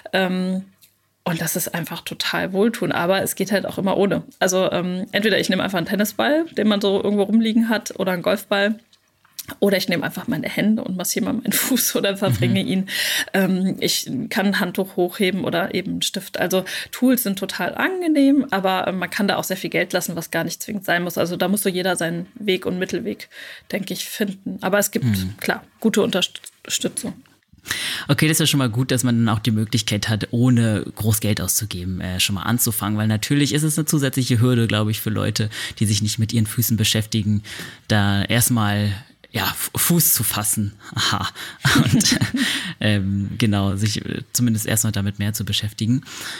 Und das ist einfach total wohltun. Aber es geht halt auch immer ohne. Also entweder ich nehme einfach einen Tennisball, den man so irgendwo rumliegen hat, oder einen Golfball. Oder ich nehme einfach meine Hände und massiere mal meinen Fuß oder verbringe ihn. Ich kann ein Handtuch hochheben oder eben einen Stift. Also Tools sind total angenehm, aber man kann da auch sehr viel Geld lassen, was gar nicht zwingend sein muss. Also da muss so jeder seinen Weg und Mittelweg, denke ich, finden. Aber es gibt, klar, gute Unterstützung. Okay, das ist ja schon mal gut, dass man dann auch die Möglichkeit hat, ohne groß Geld auszugeben, schon mal anzufangen, weil natürlich ist es eine zusätzliche Hürde, glaube ich, für Leute, die sich nicht mit ihren Füßen beschäftigen, da erstmal Fuß zu fassen. Aha. Und genau, sich zumindest erstmal damit mehr zu beschäftigen.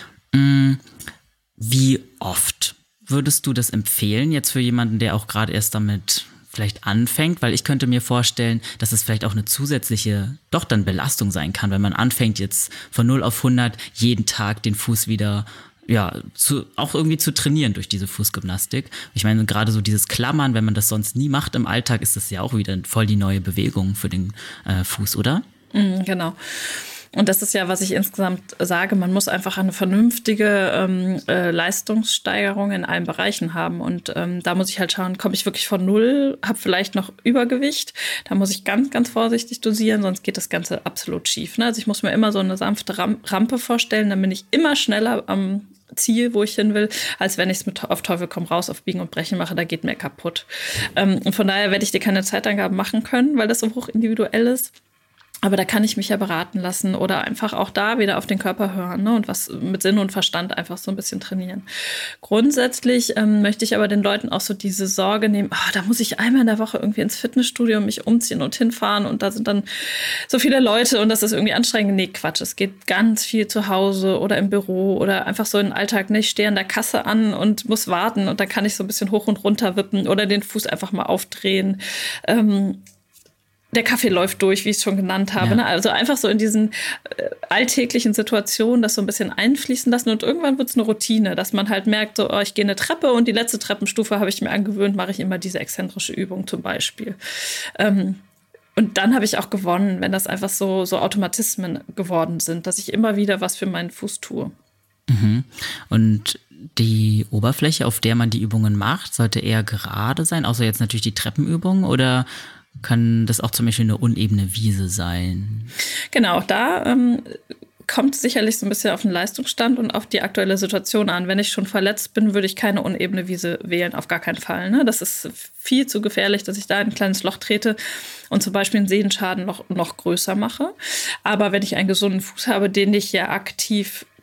Wie oft würdest du das empfehlen, jetzt für jemanden, der auch gerade erst damit vielleicht anfängt? Weil ich könnte mir vorstellen, dass es vielleicht auch eine zusätzliche, doch dann Belastung sein kann, wenn man anfängt jetzt von 0 auf 100 jeden Tag den Fuß wieder auch irgendwie zu trainieren durch diese Fußgymnastik. Ich meine, gerade so dieses Klammern, wenn man das sonst nie macht im Alltag, ist das ja auch wieder voll die neue Bewegung für den Fuß, oder? Genau. Und das ist ja, was ich insgesamt sage, man muss einfach eine vernünftige Leistungssteigerung in allen Bereichen haben. Und da muss ich halt schauen, komme ich wirklich von 0, habe vielleicht noch Übergewicht. Da muss ich ganz, ganz vorsichtig dosieren, sonst geht das Ganze absolut schief. Ne? Also ich muss mir immer so eine sanfte Rampe vorstellen, dann bin ich immer schneller am Ziel, wo ich hin will, als wenn ich es auf Teufel komm raus auf Biegen und Brechen mache, da geht mir kaputt. Und von daher werde ich dir keine Zeitangaben machen können, weil das so hoch individuell ist. Aber da kann ich mich ja beraten lassen oder einfach auch da wieder auf den Körper hören, ne, und was mit Sinn und Verstand einfach so ein bisschen trainieren. Grundsätzlich möchte ich aber den Leuten auch so diese Sorge nehmen, da muss ich einmal in der Woche irgendwie ins Fitnessstudio mich umziehen und hinfahren und da sind dann so viele Leute und das ist irgendwie anstrengend. Nee, Quatsch, es geht ganz viel zu Hause oder im Büro oder einfach so im Alltag. Ne, ich stehe an der Kasse an und muss warten und da kann ich so ein bisschen hoch und runter wippen oder den Fuß einfach mal aufdrehen. Der Kaffee läuft durch, wie ich es schon genannt habe. Ja. Ne? Also einfach so in diesen alltäglichen Situationen das so ein bisschen einfließen lassen. Und irgendwann wird es eine Routine, dass man halt merkt, so, ich gehe eine Treppe und die letzte Treppenstufe habe ich mir angewöhnt, mache ich immer diese exzentrische Übung zum Beispiel. Und dann habe ich auch gewonnen, wenn das einfach so Automatismen geworden sind, dass ich immer wieder was für meinen Fuß tue. Mhm. Und die Oberfläche, auf der man die Übungen macht, sollte eher gerade sein, außer jetzt natürlich die Treppenübungen, oder kann das auch zum Beispiel eine unebene Wiese sein? Genau, da kommt sicherlich so ein bisschen auf den Leistungsstand und auf die aktuelle Situation an. Wenn ich schon verletzt bin, würde ich keine unebene Wiese wählen, auf gar keinen Fall. Ne? Das ist viel zu gefährlich, dass ich da in ein kleines Loch trete und zum Beispiel einen Sehenschaden noch größer mache. Aber wenn ich einen gesunden Fuß habe, den ich ja aktiv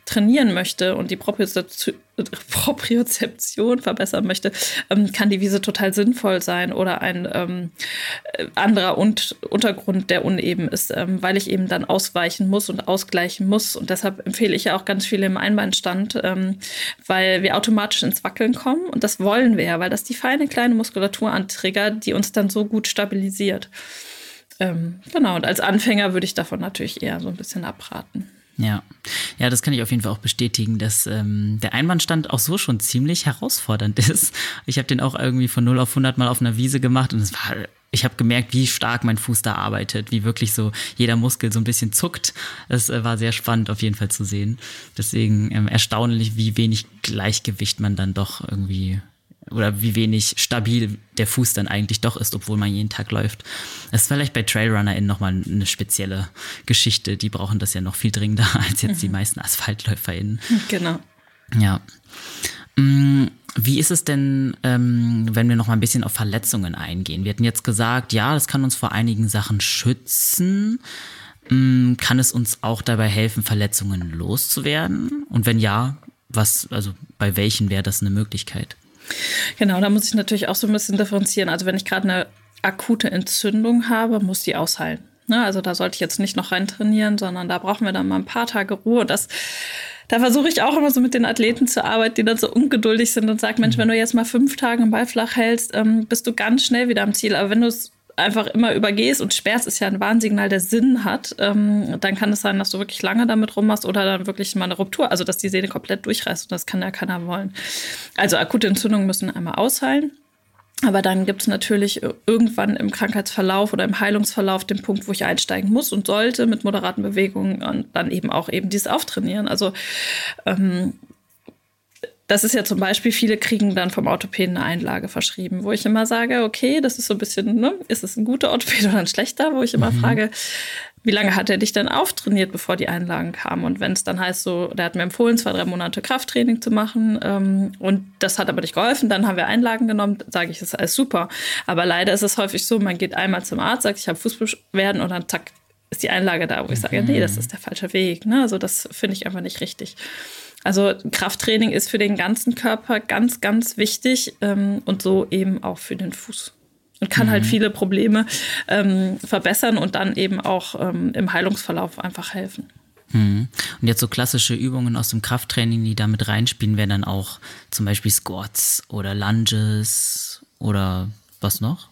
trainieren möchte und die Propriozeption verbessern möchte, kann die Wiese total sinnvoll sein oder ein anderer Untergrund, der uneben ist, weil ich eben dann ausweichen muss und ausgleichen muss. Und deshalb empfehle ich ja auch ganz viele im Einbeinstand, weil wir automatisch ins Wackeln kommen. Und das wollen wir ja, weil das die feine kleine Muskulatur antriggert, die uns dann so gut stabilisiert. Genau, und als Anfänger würde ich davon natürlich eher so ein bisschen abraten. Ja, das kann ich auf jeden Fall auch bestätigen, dass der Einbandstand auch so schon ziemlich herausfordernd ist. Ich habe den auch irgendwie von 0 auf 100 mal auf einer Wiese gemacht und ich habe gemerkt, wie stark mein Fuß da arbeitet, wie wirklich so jeder Muskel so ein bisschen zuckt. Das war sehr spannend auf jeden Fall zu sehen. Deswegen erstaunlich, wie wenig Gleichgewicht man dann doch irgendwie oder wie wenig stabil der Fuß dann eigentlich doch ist, obwohl man jeden Tag läuft. Das ist vielleicht bei TrailrunnerInnen nochmal eine spezielle Geschichte. Die brauchen das ja noch viel dringender als jetzt die meisten AsphaltläuferInnen. Genau. Ja. Wie ist es denn, wenn wir noch mal ein bisschen auf Verletzungen eingehen? Wir hatten jetzt gesagt, ja, das kann uns vor einigen Sachen schützen. Kann es uns auch dabei helfen, Verletzungen loszuwerden? Und wenn ja, bei welchen wäre das eine Möglichkeit? Genau, da muss ich natürlich auch so ein bisschen differenzieren. Also wenn ich gerade eine akute Entzündung habe, muss die ausheilen. Ne? Also da sollte ich jetzt nicht noch rein trainieren, sondern da brauchen wir dann mal ein paar Tage Ruhe. Da versuche ich auch immer so mit den Athleten zu arbeiten, die dann so ungeduldig sind und sagen, Mensch, wenn du jetzt mal 5 Tage im Ball flach hältst, bist du ganz schnell wieder am Ziel. Aber wenn du es einfach immer übergehst und sperrst, ist ja ein Warnsignal, der Sinn hat, dann kann es sein, dass du wirklich lange damit rummachst oder dann wirklich mal eine Ruptur, also dass die Sehne komplett durchreißt und das kann ja keiner wollen. Also akute Entzündungen müssen einmal ausheilen, aber dann gibt es natürlich irgendwann im Krankheitsverlauf oder im Heilungsverlauf den Punkt, wo ich einsteigen muss und sollte mit moderaten Bewegungen und dann eben auch dieses Auftrainieren. Also das ist ja zum Beispiel, viele kriegen dann vom Orthopäden eine Einlage verschrieben, wo ich immer sage, okay, das ist so ein bisschen, ne, ist es ein guter Orthopäde oder ein schlechter, wo ich immer frage, wie lange hat er dich denn auftrainiert, bevor die Einlagen kamen? Und wenn es dann heißt so, der hat mir empfohlen, 2-3 Monate Krafttraining zu machen und das hat aber nicht geholfen, dann haben wir Einlagen genommen, sage ich, das ist alles super. Aber leider ist es häufig so, man geht einmal zum Arzt, sagt, ich habe Fußbeschwerden und dann zack, ist die Einlage da, wo ich sage, nee, das ist der falsche Weg. Ne? Also das finde ich einfach nicht richtig. Also Krafttraining ist für den ganzen Körper ganz, ganz wichtig und so eben auch für den Fuß. Und kann halt viele Probleme verbessern und dann eben auch im Heilungsverlauf einfach helfen. Und jetzt so klassische Übungen aus dem Krafttraining, die da mit reinspielen, wären dann auch zum Beispiel Squats oder Lunges oder was noch?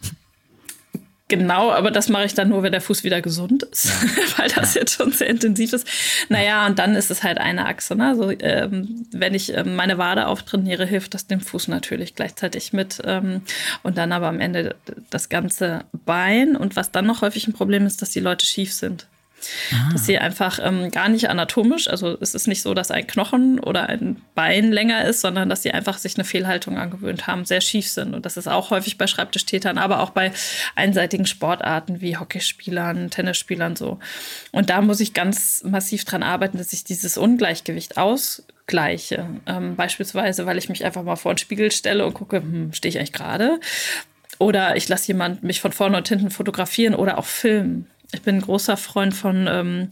Genau, aber das mache ich dann nur, wenn der Fuß wieder gesund ist, weil das jetzt schon sehr intensiv ist. Naja, und dann ist es halt eine Achse. Ne? Also wenn ich meine Wade auftrainiere, hilft das dem Fuß natürlich gleichzeitig mit. Und dann aber am Ende das ganze Bein. Und was dann noch häufig ein Problem ist, dass die Leute schief sind. Dass sie einfach gar nicht anatomisch, also es ist nicht so, dass ein Knochen oder ein Bein länger ist, sondern dass sie einfach sich eine Fehlhaltung angewöhnt haben, sehr schief sind. Und das ist auch häufig bei Schreibtischtätern, aber auch bei einseitigen Sportarten wie Hockeyspielern, Tennisspielern so. Und da muss ich ganz massiv dran arbeiten, dass ich dieses Ungleichgewicht ausgleiche. Beispielsweise, weil ich mich einfach mal vor den Spiegel stelle und gucke, stehe ich eigentlich gerade? Oder ich lasse jemanden mich von vorne und hinten fotografieren oder auch filmen. Ich bin ein großer Freund von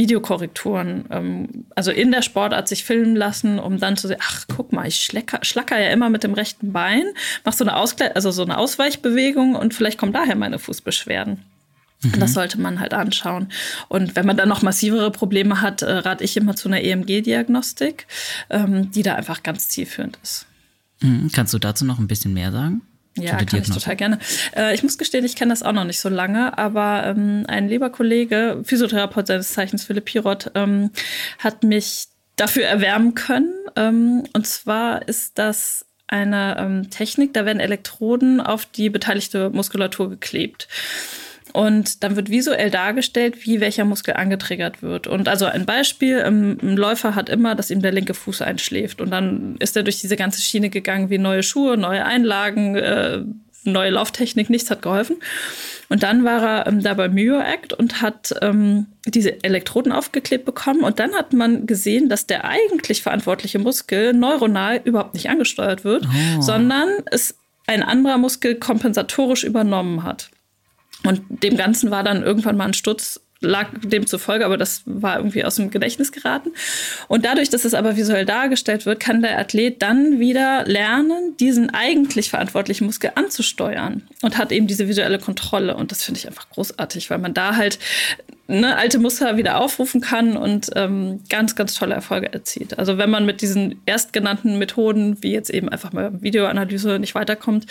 Videokorrekturen. Also in der Sportart sich filmen lassen, um dann zu sehen, ach, guck mal, ich schlacker ja immer mit dem rechten Bein, mach so eine Ausweichbewegung und vielleicht kommen daher meine Fußbeschwerden. Das sollte man halt anschauen. Und wenn man dann noch massivere Probleme hat, rate ich immer zu einer EMG-Diagnostik, die da einfach ganz zielführend ist. Kannst du dazu noch ein bisschen mehr sagen? Ja, kann ich total gerne. Ich muss gestehen, ich kenne das auch noch nicht so lange, aber ein lieber Kollege, Physiotherapeut seines Zeichens, Philipp Pirot, hat mich dafür erwärmen können. Und zwar ist das eine Technik, da werden Elektroden auf die beteiligte Muskulatur geklebt. Und dann wird visuell dargestellt, wie welcher Muskel angetriggert wird. Und also ein Beispiel, ein Läufer hat immer, dass ihm der linke Fuß einschläft. Und dann ist er durch diese ganze Schiene gegangen, wie neue Schuhe, neue Einlagen, neue Lauftechnik, nichts hat geholfen. Und dann war er da bei MyoAct und hat diese Elektroden aufgeklebt bekommen. Und dann hat man gesehen, dass der eigentlich verantwortliche Muskel neuronal überhaupt nicht angesteuert wird, sondern es ein anderer Muskel kompensatorisch übernommen hat. Und dem Ganzen war dann irgendwann mal ein Sturz lag demzufolge, aber das war irgendwie aus dem Gedächtnis geraten. Und dadurch, dass es aber visuell dargestellt wird, kann der Athlet dann wieder lernen, diesen eigentlich verantwortlichen Muskel anzusteuern und hat eben diese visuelle Kontrolle. Und das finde ich einfach großartig, weil man da halt alte Muster wieder aufrufen kann und ganz, ganz tolle Erfolge erzielt. Also wenn man mit diesen erstgenannten Methoden, wie jetzt eben einfach mal Videoanalyse, nicht weiterkommt,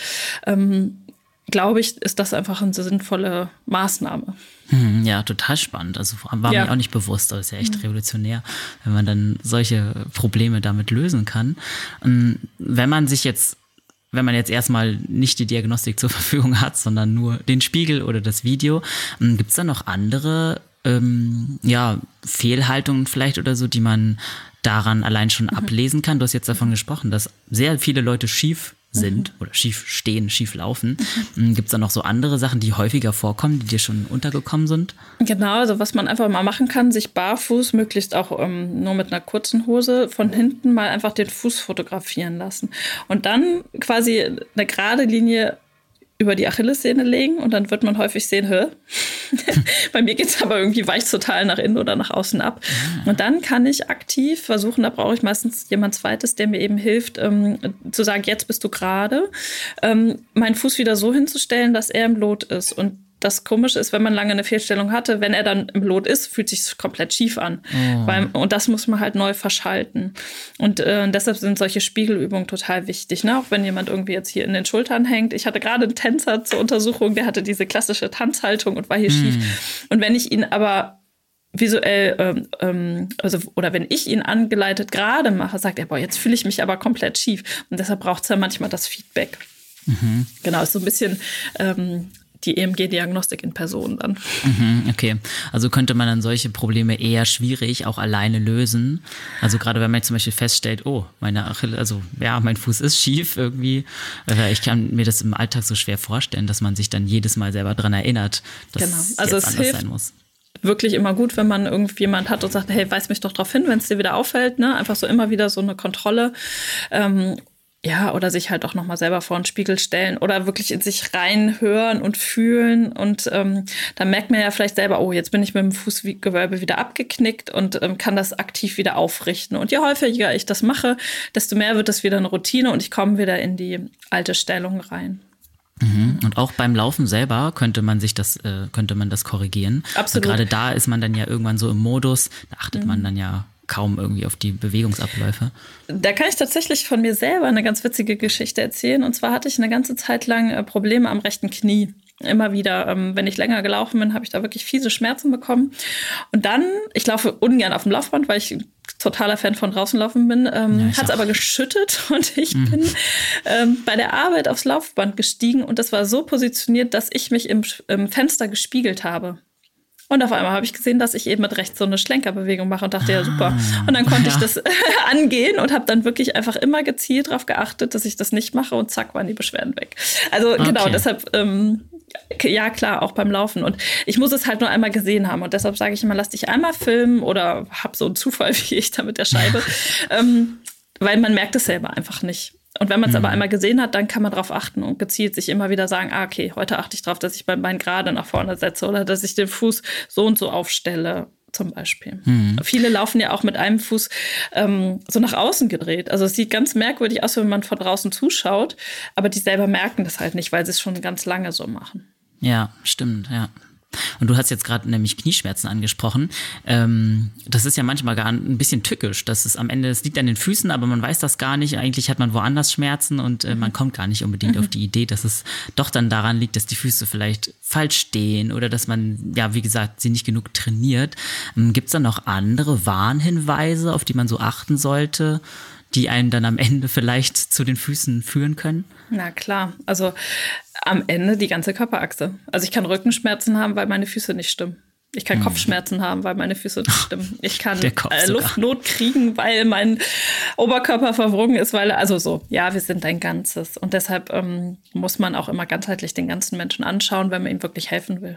glaube ich, ist das einfach eine sinnvolle Maßnahme. Ja, total spannend. Also war mir auch nicht bewusst, aber ist ja echt revolutionär, wenn man dann solche Probleme damit lösen kann. Wenn man jetzt erstmal nicht die Diagnostik zur Verfügung hat, sondern nur den Spiegel oder das Video, gibt es da noch andere Fehlhaltungen vielleicht oder so, die man daran allein schon ablesen kann? Du hast jetzt davon gesprochen, dass sehr viele Leute schief sind oder schief stehen, schief laufen. Gibt es da noch so andere Sachen, die häufiger vorkommen, die dir schon untergekommen sind? Genau, also was man einfach mal machen kann, sich barfuß, möglichst auch nur mit einer kurzen Hose, von hinten mal einfach den Fuß fotografieren lassen. Und dann quasi eine gerade Linie über die Achillessehne legen und dann wird man häufig sehen, bei mir geht es aber irgendwie weicht total nach innen oder nach außen ab. Und dann kann ich aktiv versuchen, da brauche ich meistens jemand Zweites, der mir eben hilft, zu sagen, jetzt bist du gerade, meinen Fuß wieder so hinzustellen, dass er im Lot ist. Und das Komische ist, wenn man lange eine Fehlstellung hatte, wenn er dann im Lot ist, fühlt sich komplett schief an. Und das muss man halt neu verschalten. Und deshalb sind solche Spiegelübungen total wichtig. Ne? Auch wenn jemand irgendwie jetzt hier in den Schultern hängt. Ich hatte gerade einen Tänzer zur Untersuchung, der hatte diese klassische Tanzhaltung und war hier schief. Und wenn ich ihn aber visuell, oder wenn ich ihn angeleitet gerade mache, sagt er, boah, jetzt fühle ich mich aber komplett schief. Und deshalb braucht es ja manchmal das Feedback. Genau, ist so ein bisschen die EMG-Diagnostik in Person dann. Okay, also könnte man dann solche Probleme eher schwierig auch alleine lösen. Also gerade wenn man jetzt zum Beispiel feststellt, mein Fuß ist schief irgendwie. Ich kann mir das im Alltag so schwer vorstellen, dass man sich dann jedes Mal selber dran erinnert, dass es jetzt anders sein muss. Wirklich immer gut, wenn man irgendjemand hat und sagt, hey, weis mich doch drauf hin, wenn es dir wieder auffällt. Ne? Einfach so immer wieder so eine Kontrolle. Oder sich halt auch nochmal selber vor den Spiegel stellen oder wirklich in sich reinhören und fühlen. Und dann merkt man ja vielleicht selber, oh, jetzt bin ich mit dem Fußgewölbe wieder abgeknickt und kann das aktiv wieder aufrichten. Und je häufiger ich das mache, desto mehr wird das wieder eine Routine und ich komme wieder in die alte Stellung rein. Und auch beim Laufen selber könnte man das korrigieren. Absolut. Gerade da ist man dann ja irgendwann so im Modus, da achtet man dann ja kaum irgendwie auf die Bewegungsabläufe. Da kann ich tatsächlich von mir selber eine ganz witzige Geschichte erzählen. Und zwar hatte ich eine ganze Zeit lang Probleme am rechten Knie. Immer wieder, wenn ich länger gelaufen bin, habe ich da wirklich fiese Schmerzen bekommen. Und dann, ich laufe ungern auf dem Laufband, weil ich totaler Fan von draußen laufen bin, hat es aber geschüttet und ich bin bei der Arbeit aufs Laufband gestiegen und das war so positioniert, dass ich mich im Fenster gespiegelt habe. Und auf einmal habe ich gesehen, dass ich eben mit rechts so eine Schlenkerbewegung mache und dachte, ja super. Und dann konnte ich das angehen und habe dann wirklich einfach immer gezielt darauf geachtet, dass ich das nicht mache und zack, waren die Beschwerden weg. Also genau, deshalb, ja klar, auch beim Laufen. Und ich muss es halt nur einmal gesehen haben und deshalb sage ich immer, lass dich einmal filmen oder hab so einen Zufall wie ich da mit der Scheibe, weil man merkt es selber einfach nicht. Und wenn man es aber einmal gesehen hat, dann kann man darauf achten und gezielt sich immer wieder sagen, okay, heute achte ich darauf, dass ich mein Bein gerade nach vorne setze oder dass ich den Fuß so und so aufstelle, zum Beispiel. Viele laufen ja auch mit einem Fuß so nach außen gedreht. Also es sieht ganz merkwürdig aus, wenn man von draußen zuschaut, aber die selber merken das halt nicht, weil sie es schon ganz lange so machen. Ja, stimmt, ja. Und du hast jetzt gerade nämlich Knieschmerzen angesprochen. Das ist ja manchmal gar ein bisschen tückisch. Es liegt an den Füßen, aber man weiß das gar nicht. Eigentlich hat man woanders Schmerzen und man kommt gar nicht unbedingt auf die Idee, dass es doch dann daran liegt, dass die Füße vielleicht falsch stehen oder dass man, ja, wie gesagt, sie nicht genug trainiert. Gibt es da noch andere Warnhinweise, auf die man so achten sollte, die einen dann am Ende vielleicht zu den Füßen führen können? Na klar, also am Ende die ganze Körperachse. Also ich kann Rückenschmerzen haben, weil meine Füße nicht stimmen. Ich kann Kopfschmerzen haben, weil meine Füße nicht stimmen. Ich kann Luftnot kriegen, weil mein Oberkörper verwrungen ist, wir sind ein Ganzes. Und deshalb muss man auch immer ganzheitlich den ganzen Menschen anschauen, wenn man ihm wirklich helfen will.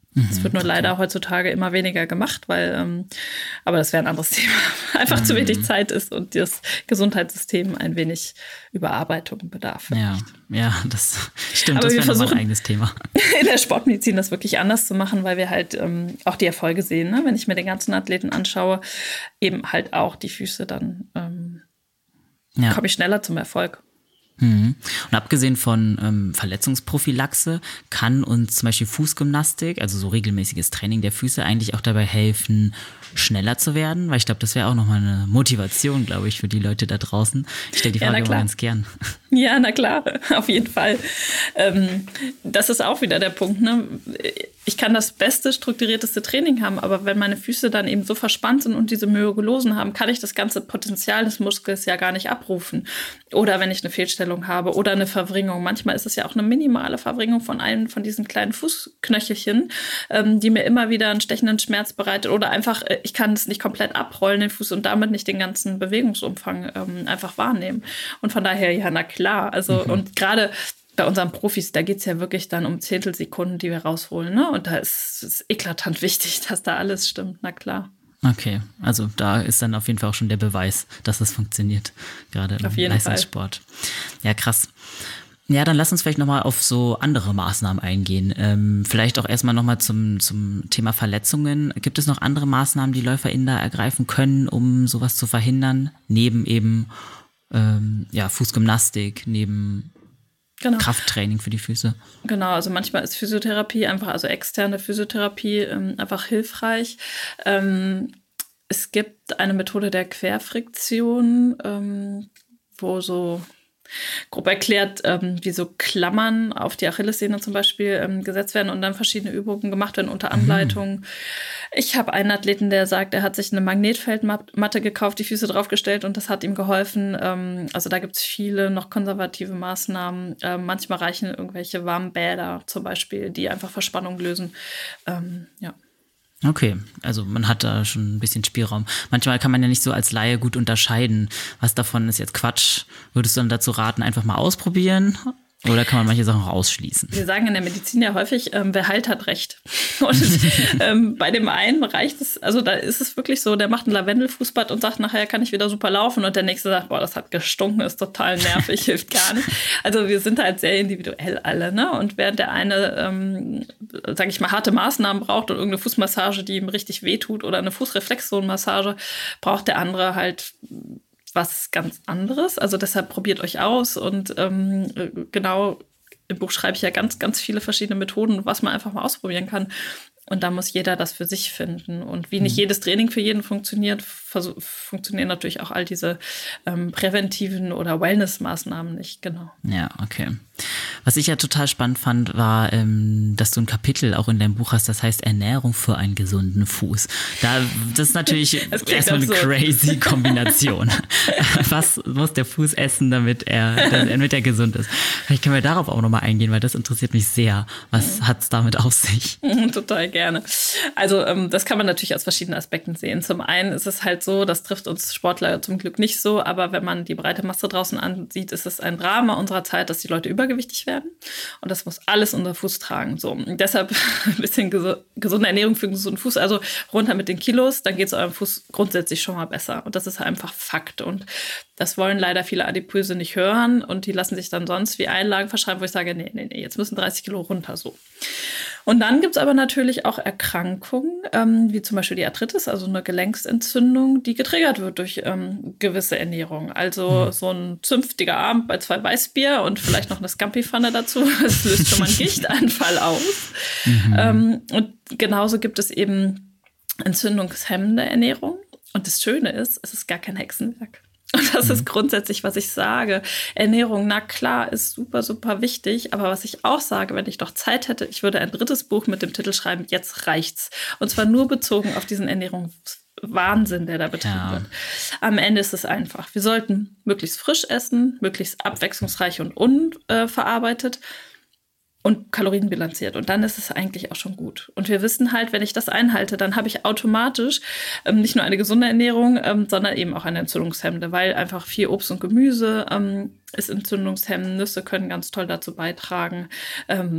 Es wird nur leider heutzutage immer weniger gemacht, weil, aber das wäre ein anderes Thema, einfach zu wenig Zeit ist und das Gesundheitssystem ein wenig Überarbeitung bedarf. Ja, das stimmt, aber das wäre nochmal ein versuchen, eigenes Thema. In der Sportmedizin das wirklich anders zu machen, weil wir halt auch die Erfolge sehen, ne? Wenn ich mir den ganzen Athleten anschaue, eben halt auch die Füße, dann komme ich schneller zum Erfolg. Und abgesehen von Verletzungsprophylaxe kann uns zum Beispiel Fußgymnastik, also so regelmäßiges Training der Füße, eigentlich auch dabei helfen, schneller zu werden, weil ich glaube, das wäre auch nochmal eine Motivation, glaube ich, für die Leute da draußen. Ich stelle die Frage immer ganz gern. Ja, na klar, auf jeden Fall. Das ist auch wieder der Punkt, ne? Ich kann das beste, strukturierteste Training haben, aber wenn meine Füße dann eben so verspannt sind und diese Myogelosen haben, kann ich das ganze Potenzial des Muskels ja gar nicht abrufen. Oder wenn ich eine Fehlstellung habe oder eine Verwringung. Manchmal ist es ja auch eine minimale Verwringung von einem von diesen kleinen Fußknöchelchen, die mir immer wieder einen stechenden Schmerz bereitet. Oder einfach, ich kann es nicht komplett abrollen, den Fuß, und damit nicht den ganzen Bewegungsumfang einfach wahrnehmen. Und von daher, ja, na klar. Also, und gerade bei unseren Profis, da geht es ja wirklich dann um Zehntelsekunden, die wir rausholen, ne? Und da ist es eklatant wichtig, dass da alles stimmt, na klar. Okay, also da ist dann auf jeden Fall auch schon der Beweis, dass es funktioniert, gerade im Leistungssport. Ja, krass. Ja, dann lass uns vielleicht nochmal auf so andere Maßnahmen eingehen. Vielleicht auch erstmal nochmal zum Thema Verletzungen. Gibt es noch andere Maßnahmen, die LäuferInnen da ergreifen können, um sowas zu verhindern? Neben eben Fußgymnastik, neben Krafttraining für die Füße. Genau, also manchmal ist Physiotherapie einfach, also externe Physiotherapie einfach hilfreich. Es gibt eine Methode der Querfriktion, wo so grob erklärt, wie so Klammern auf die Achillessehne zum Beispiel gesetzt werden und dann verschiedene Übungen gemacht werden unter Anleitung. Ich habe einen Athleten, der sagt, er hat sich eine Magnetfeldmatte gekauft, die Füße draufgestellt und das hat ihm geholfen. Also da gibt es viele noch konservative Maßnahmen. Manchmal reichen irgendwelche warmen Bäder zum Beispiel, die einfach Verspannung lösen. Okay, also man hat da schon ein bisschen Spielraum. Manchmal kann man ja nicht so als Laie gut unterscheiden, was davon ist jetzt Quatsch. Würdest du dann dazu raten, einfach mal ausprobieren? Oder kann man manche Sachen auch ausschließen? Wir sagen in der Medizin ja häufig, wer heilt, hat Recht. Und bei dem einen reicht es, also da ist es wirklich so, der macht ein Lavendelfußbad und sagt, nachher kann ich wieder super laufen. Und der nächste sagt, boah, das hat gestunken, ist total nervig, hilft gar nicht. Also wir sind halt sehr individuell alle, ne? Und während der eine, sage ich mal, harte Maßnahmen braucht und irgendeine Fußmassage, die ihm richtig wehtut, oder eine Fußreflexzonenmassage, braucht der andere halt was ganz anderes. Also deshalb probiert euch aus und genau, im Buch schreibe ich ja ganz, ganz viele verschiedene Methoden, was man einfach mal ausprobieren kann. Und da muss jeder das für sich finden. Und wie nicht jedes Training für jeden funktioniert, funktionieren natürlich auch all diese präventiven oder Wellness-Maßnahmen nicht. Genau. Ja, okay. Was ich ja total spannend fand, war, dass du ein Kapitel auch in deinem Buch hast, das heißt Ernährung für einen gesunden Fuß. Das ist natürlich erstmal eine crazy Kombination. Was muss der Fuß essen, damit er gesund ist? Vielleicht können wir darauf auch nochmal eingehen, weil das interessiert mich sehr. Was hat es damit auf sich? Total gerne. Also das kann man natürlich aus verschiedenen Aspekten sehen. Zum einen ist es halt so, das trifft uns Sportler zum Glück nicht so, aber wenn man die breite Masse draußen ansieht, ist es ein Drama unserer Zeit, dass die Leute übergewichtig werden. Und das muss alles unser Fuß tragen. So. Und deshalb ein bisschen gesunde Ernährung für einen gesunden Fuß. Also runter mit den Kilos, dann geht es eurem Fuß grundsätzlich schon mal besser. Und das ist einfach Fakt. Und das wollen leider viele Adipöse nicht hören. Und die lassen sich dann sonst wie Einlagen verschreiben, wo ich sage, nee, jetzt müssen 30 Kilo runter. So. Und dann gibt es aber natürlich auch Erkrankungen, wie zum Beispiel die Arthritis, also eine Gelenksentzündung, die getriggert wird durch gewisse Ernährung. Also so ein zünftiger Abend bei 2 Weißbier und vielleicht noch eine Scampi-Pfanne dazu, das löst schon mal einen Gichtanfall aus. Und genauso gibt es eben entzündungshemmende Ernährung. Und das Schöne ist, es ist gar kein Hexenwerk. Und das ist grundsätzlich, was ich sage. Ernährung, na klar, ist super, super wichtig. Aber was ich auch sage, wenn ich doch Zeit hätte, ich würde ein 3. Buch mit dem Titel schreiben, jetzt reicht's. Und zwar nur bezogen auf diesen Ernährungswahnsinn, der da betrieben wird. Am Ende ist es einfach. Wir sollten möglichst frisch essen, möglichst abwechslungsreich und unverarbeitet und kalorienbilanziert. Und dann ist es eigentlich auch schon gut. Und wir wissen halt, wenn ich das einhalte, dann habe ich automatisch nicht nur eine gesunde Ernährung, sondern eben auch eine entzündungshemmende, weil einfach viel Obst und Gemüse ist entzündungshemmend. Nüsse können ganz toll dazu beitragen.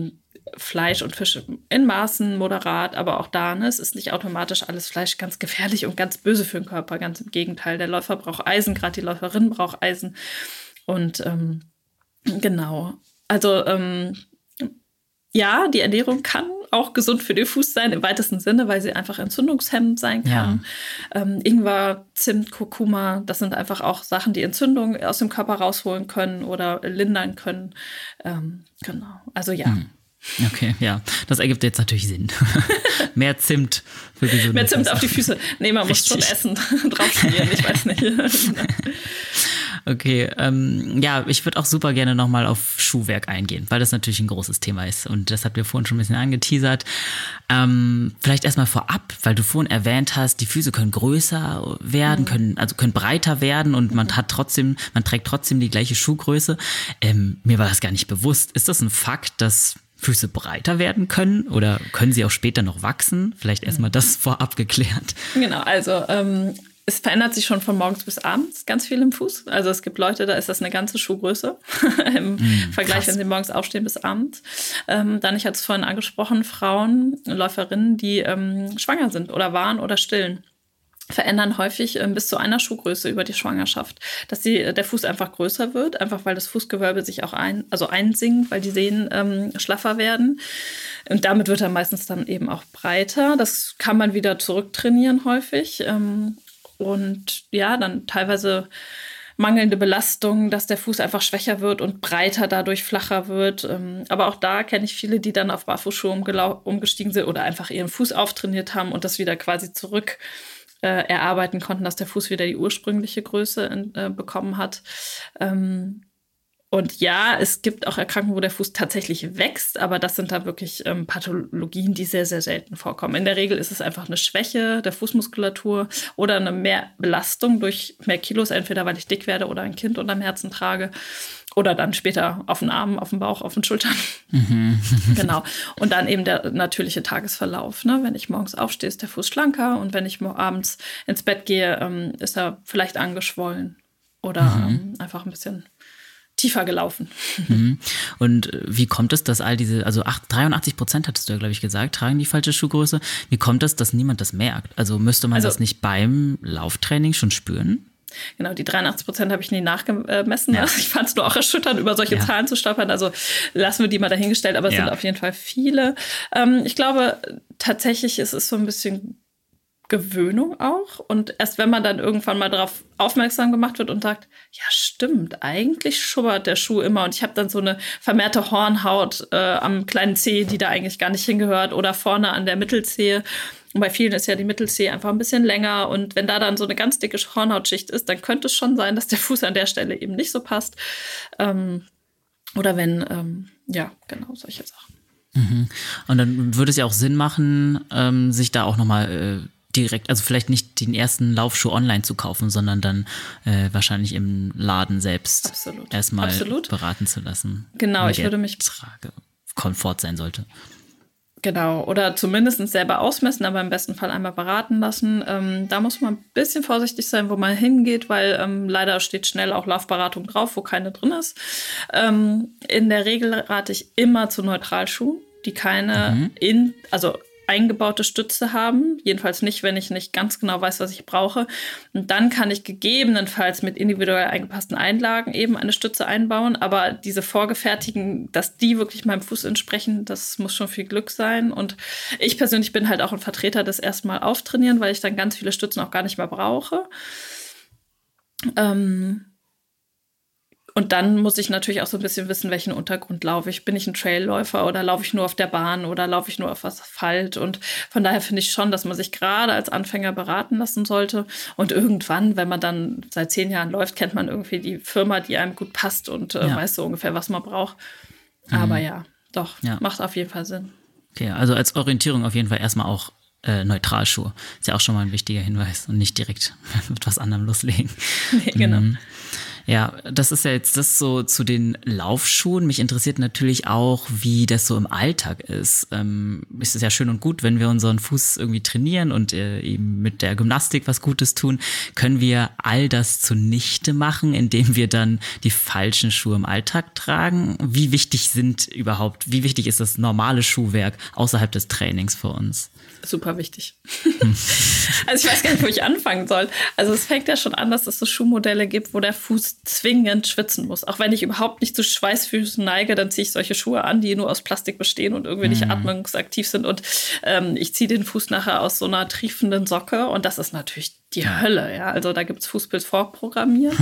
Fleisch und Fisch in Maßen, moderat, aber auch da, ne, es ist nicht automatisch alles Fleisch ganz gefährlich und ganz böse für den Körper. Ganz im Gegenteil, der Läufer braucht Eisen, gerade die Läuferin braucht Eisen. Und genau, also ja, die Ernährung kann auch gesund für den Fuß sein, im weitesten Sinne, weil sie einfach entzündungshemmend sein kann. Ja. Ingwer, Zimt, Kurkuma, das sind einfach auch Sachen, die Entzündungen aus dem Körper rausholen können oder lindern können. Genau, also ja. Okay, ja, das ergibt jetzt natürlich Sinn. Mehr Zimt für gesunde Mehr Zimt Füße. auf die Füße. Nee, man muss schon essen, drauf schmieren, ich weiß nicht. Okay, ja, ich würde auch super gerne nochmal auf Schuhwerk eingehen, weil das natürlich ein großes Thema ist und das habt ihr vorhin schon ein bisschen angeteasert. Vielleicht erstmal vorab, weil du vorhin erwähnt hast, die Füße können größer werden, können breiter werden und man trägt trotzdem die gleiche Schuhgröße. Mir war das gar nicht bewusst. Ist das ein Fakt, dass Füße breiter werden können oder können sie auch später noch wachsen? Vielleicht erstmal das vorab geklärt. Genau, also es verändert sich schon von morgens bis abends ganz viel im Fuß. Also es gibt Leute, da ist das eine ganze Schuhgröße im Vergleich, wenn sie morgens aufstehen bis abends. Dann, ich hatte es vorhin angesprochen, Frauen, Läuferinnen, die schwanger sind oder waren oder stillen, verändern häufig bis zu einer Schuhgröße über die Schwangerschaft, dass der Fuß einfach größer wird, einfach weil das Fußgewölbe sich auch einsinkt, weil die Sehnen schlaffer werden. Und damit wird er meistens dann eben auch breiter. Das kann man wieder zurücktrainieren häufig. Und ja, dann teilweise mangelnde Belastung, dass der Fuß einfach schwächer wird und breiter, dadurch flacher wird. Aber auch da kenne ich viele, die dann auf Barfußschuhe umgestiegen sind oder einfach ihren Fuß auftrainiert haben und das wieder quasi zurück erarbeiten konnten, dass der Fuß wieder die ursprüngliche Größe bekommen hat. Und ja, es gibt auch Erkrankungen, wo der Fuß tatsächlich wächst, aber das sind da wirklich Pathologien, die sehr, sehr selten vorkommen. In der Regel ist es einfach eine Schwäche der Fußmuskulatur oder eine Mehrbelastung durch mehr Kilos, entweder weil ich dick werde oder ein Kind unterm Herzen trage oder dann später auf den Armen, auf dem Bauch, auf den Schultern. Genau. Und dann eben der natürliche Tagesverlauf. Ne? Wenn ich morgens aufstehe, ist der Fuß schlanker und wenn ich abends ins Bett gehe, ist er vielleicht angeschwollen oder einfach ein bisschen tiefer gelaufen. Und wie kommt es, dass all diese, also 83% hattest du ja, glaube ich, gesagt, tragen die falsche Schuhgröße. Wie kommt es, dass niemand das merkt? Also müsste man das nicht beim Lauftraining schon spüren? Genau, die 83% habe ich nie nachgemessen. Ja. Ich fand es nur auch erschütternd, über solche Zahlen zu stolpern. Also lassen wir die mal dahingestellt, aber es sind auf jeden Fall viele. Ich glaube, tatsächlich ist es so ein bisschen Gewöhnung auch. Und erst wenn man dann irgendwann mal darauf aufmerksam gemacht wird und sagt, ja stimmt, eigentlich schubbert der Schuh immer. Und ich habe dann so eine vermehrte Hornhaut am kleinen Zeh, die da eigentlich gar nicht hingehört oder vorne an der Mittelzehe. Und bei vielen ist ja die Mittelzehe einfach ein bisschen länger. Und wenn da dann so eine ganz dicke Hornhautschicht ist, dann könnte es schon sein, dass der Fuß an der Stelle eben nicht so passt. Oder wenn, ja, genau, solche Sachen. Und dann würde es ja auch Sinn machen, sich da auch nochmal direkt, also vielleicht nicht den ersten Laufschuh online zu kaufen, sondern dann wahrscheinlich im Laden selbst erstmal beraten zu lassen. Genau, ich würde mich Komfort sein sollte. Genau, oder zumindest selber ausmessen, aber im besten Fall einmal beraten lassen. Da muss man ein bisschen vorsichtig sein, wo man hingeht, weil leider steht schnell auch Laufberatung drauf, wo keine drin ist. In der Regel rate ich immer zu Neutralschuhen, die keine eingebaute Stütze haben. Jedenfalls nicht, wenn ich nicht ganz genau weiß, was ich brauche. Und dann kann ich gegebenenfalls mit individuell eingepassten Einlagen eben eine Stütze einbauen. Aber diese vorgefertigten, dass die wirklich meinem Fuß entsprechen, das muss schon viel Glück sein. Und ich persönlich bin halt auch ein Vertreter des erstmal Auftrainieren, weil ich dann ganz viele Stützen auch gar nicht mehr brauche. Und dann muss ich natürlich auch so ein bisschen wissen, welchen Untergrund laufe ich. Bin ich ein Trailläufer oder laufe ich nur auf der Bahn oder laufe ich nur auf Asphalt? Und von daher finde ich schon, dass man sich gerade als Anfänger beraten lassen sollte. Und irgendwann, wenn man dann seit 10 Jahren läuft, kennt man irgendwie die Firma, die einem gut passt und weiß so ungefähr, was man braucht. Aber macht auf jeden Fall Sinn. Okay, also als Orientierung auf jeden Fall erstmal auch Neutralschuhe. Ist ja auch schon mal ein wichtiger Hinweis und nicht direkt mit was anderem loslegen. Nee, genau. Ja, das ist ja jetzt das so zu den Laufschuhen. Mich interessiert natürlich auch, wie das so im Alltag ist. Es ist ja schön und gut, wenn wir unseren Fuß irgendwie trainieren und eben mit der Gymnastik was Gutes tun. Können wir all das zunichte machen, indem wir dann die falschen Schuhe im Alltag tragen? Wie wichtig ist das normale Schuhwerk außerhalb des Trainings für uns? Super wichtig. Also ich weiß gar nicht, wo ich anfangen soll. Also es fängt ja schon an, dass es so Schuhmodelle gibt, wo der Fuß zwingend schwitzen muss. Auch wenn ich überhaupt nicht zu Schweißfüßen neige, dann ziehe ich solche Schuhe an, die nur aus Plastik bestehen und irgendwie nicht atmungsaktiv sind. Und ich ziehe den Fuß nachher aus so einer triefenden Socke und das ist natürlich die Hölle. Ja? Also da gibt es Fußpilz vorprogrammiert.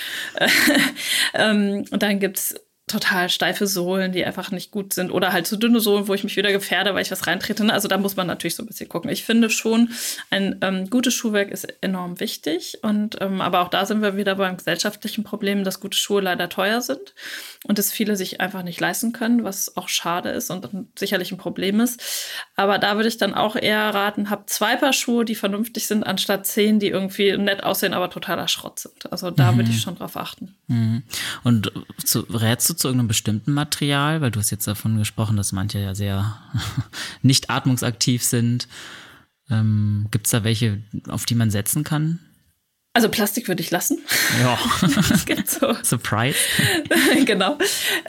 Und dann gibt es total steife Sohlen, die einfach nicht gut sind oder halt so dünne Sohlen, wo ich mich wieder gefährde, weil ich was reintrete. Also da muss man natürlich so ein bisschen gucken. Ich finde schon, ein gutes Schuhwerk ist enorm wichtig und aber auch da sind wir wieder beim gesellschaftlichen Problem, dass gute Schuhe leider teuer sind und es viele sich einfach nicht leisten können, was auch schade ist und sicherlich ein Problem ist. Aber da würde ich dann auch eher raten, hab 2 Paar Schuhe, die vernünftig sind, anstatt 10, die irgendwie nett aussehen, aber totaler Schrott sind. Also da würde ich schon drauf achten. Und rätst du zu irgendeinem bestimmten Material? Weil du hast jetzt davon gesprochen, dass manche ja sehr nicht atmungsaktiv sind. Gibt es da welche, auf die man setzen kann? Also Plastik würde ich lassen. Ja. Es gibt so. Surprise. Genau.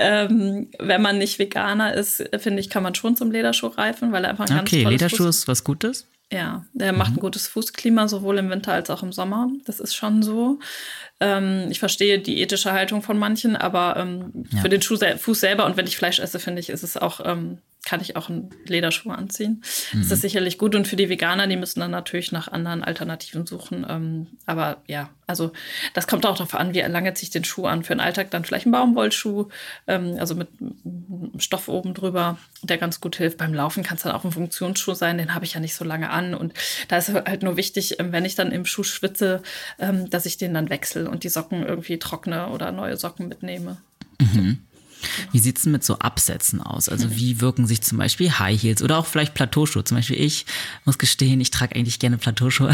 Wenn man nicht Veganer ist, finde ich, kann man schon zum Lederschuh greifen, weil er einfach ein ganz tolles Lederschuh ist was Gutes? Ja, der macht ein gutes Fußklima, sowohl im Winter als auch im Sommer. Das ist schon so. Ich verstehe die ethische Haltung von manchen, aber für den Fuß selber und wenn ich Fleisch esse, finde ich, ist es auch, kann ich auch einen Lederschuh anziehen. Das ist sicherlich gut und für die Veganer, die müssen dann natürlich nach anderen Alternativen suchen. Aber ja, also das kommt auch darauf an, wie lange ziehe ich den Schuh an. Für den Alltag dann vielleicht ein Baumwollschuh, also mit Stoff oben drüber, der ganz gut hilft. Beim Laufen kann es dann auch ein Funktionsschuh sein, den habe ich ja nicht so lange an. Und da ist halt nur wichtig, wenn ich dann im Schuh schwitze, dass ich den dann wechsle und die Socken irgendwie trockne oder neue Socken mitnehme. Mhm. Wie sieht es denn mit so Absätzen aus? Also wie wirken sich zum Beispiel High Heels oder auch vielleicht Plateauschuhe? Zum Beispiel ich muss gestehen, ich trage eigentlich gerne Plateauschuhe,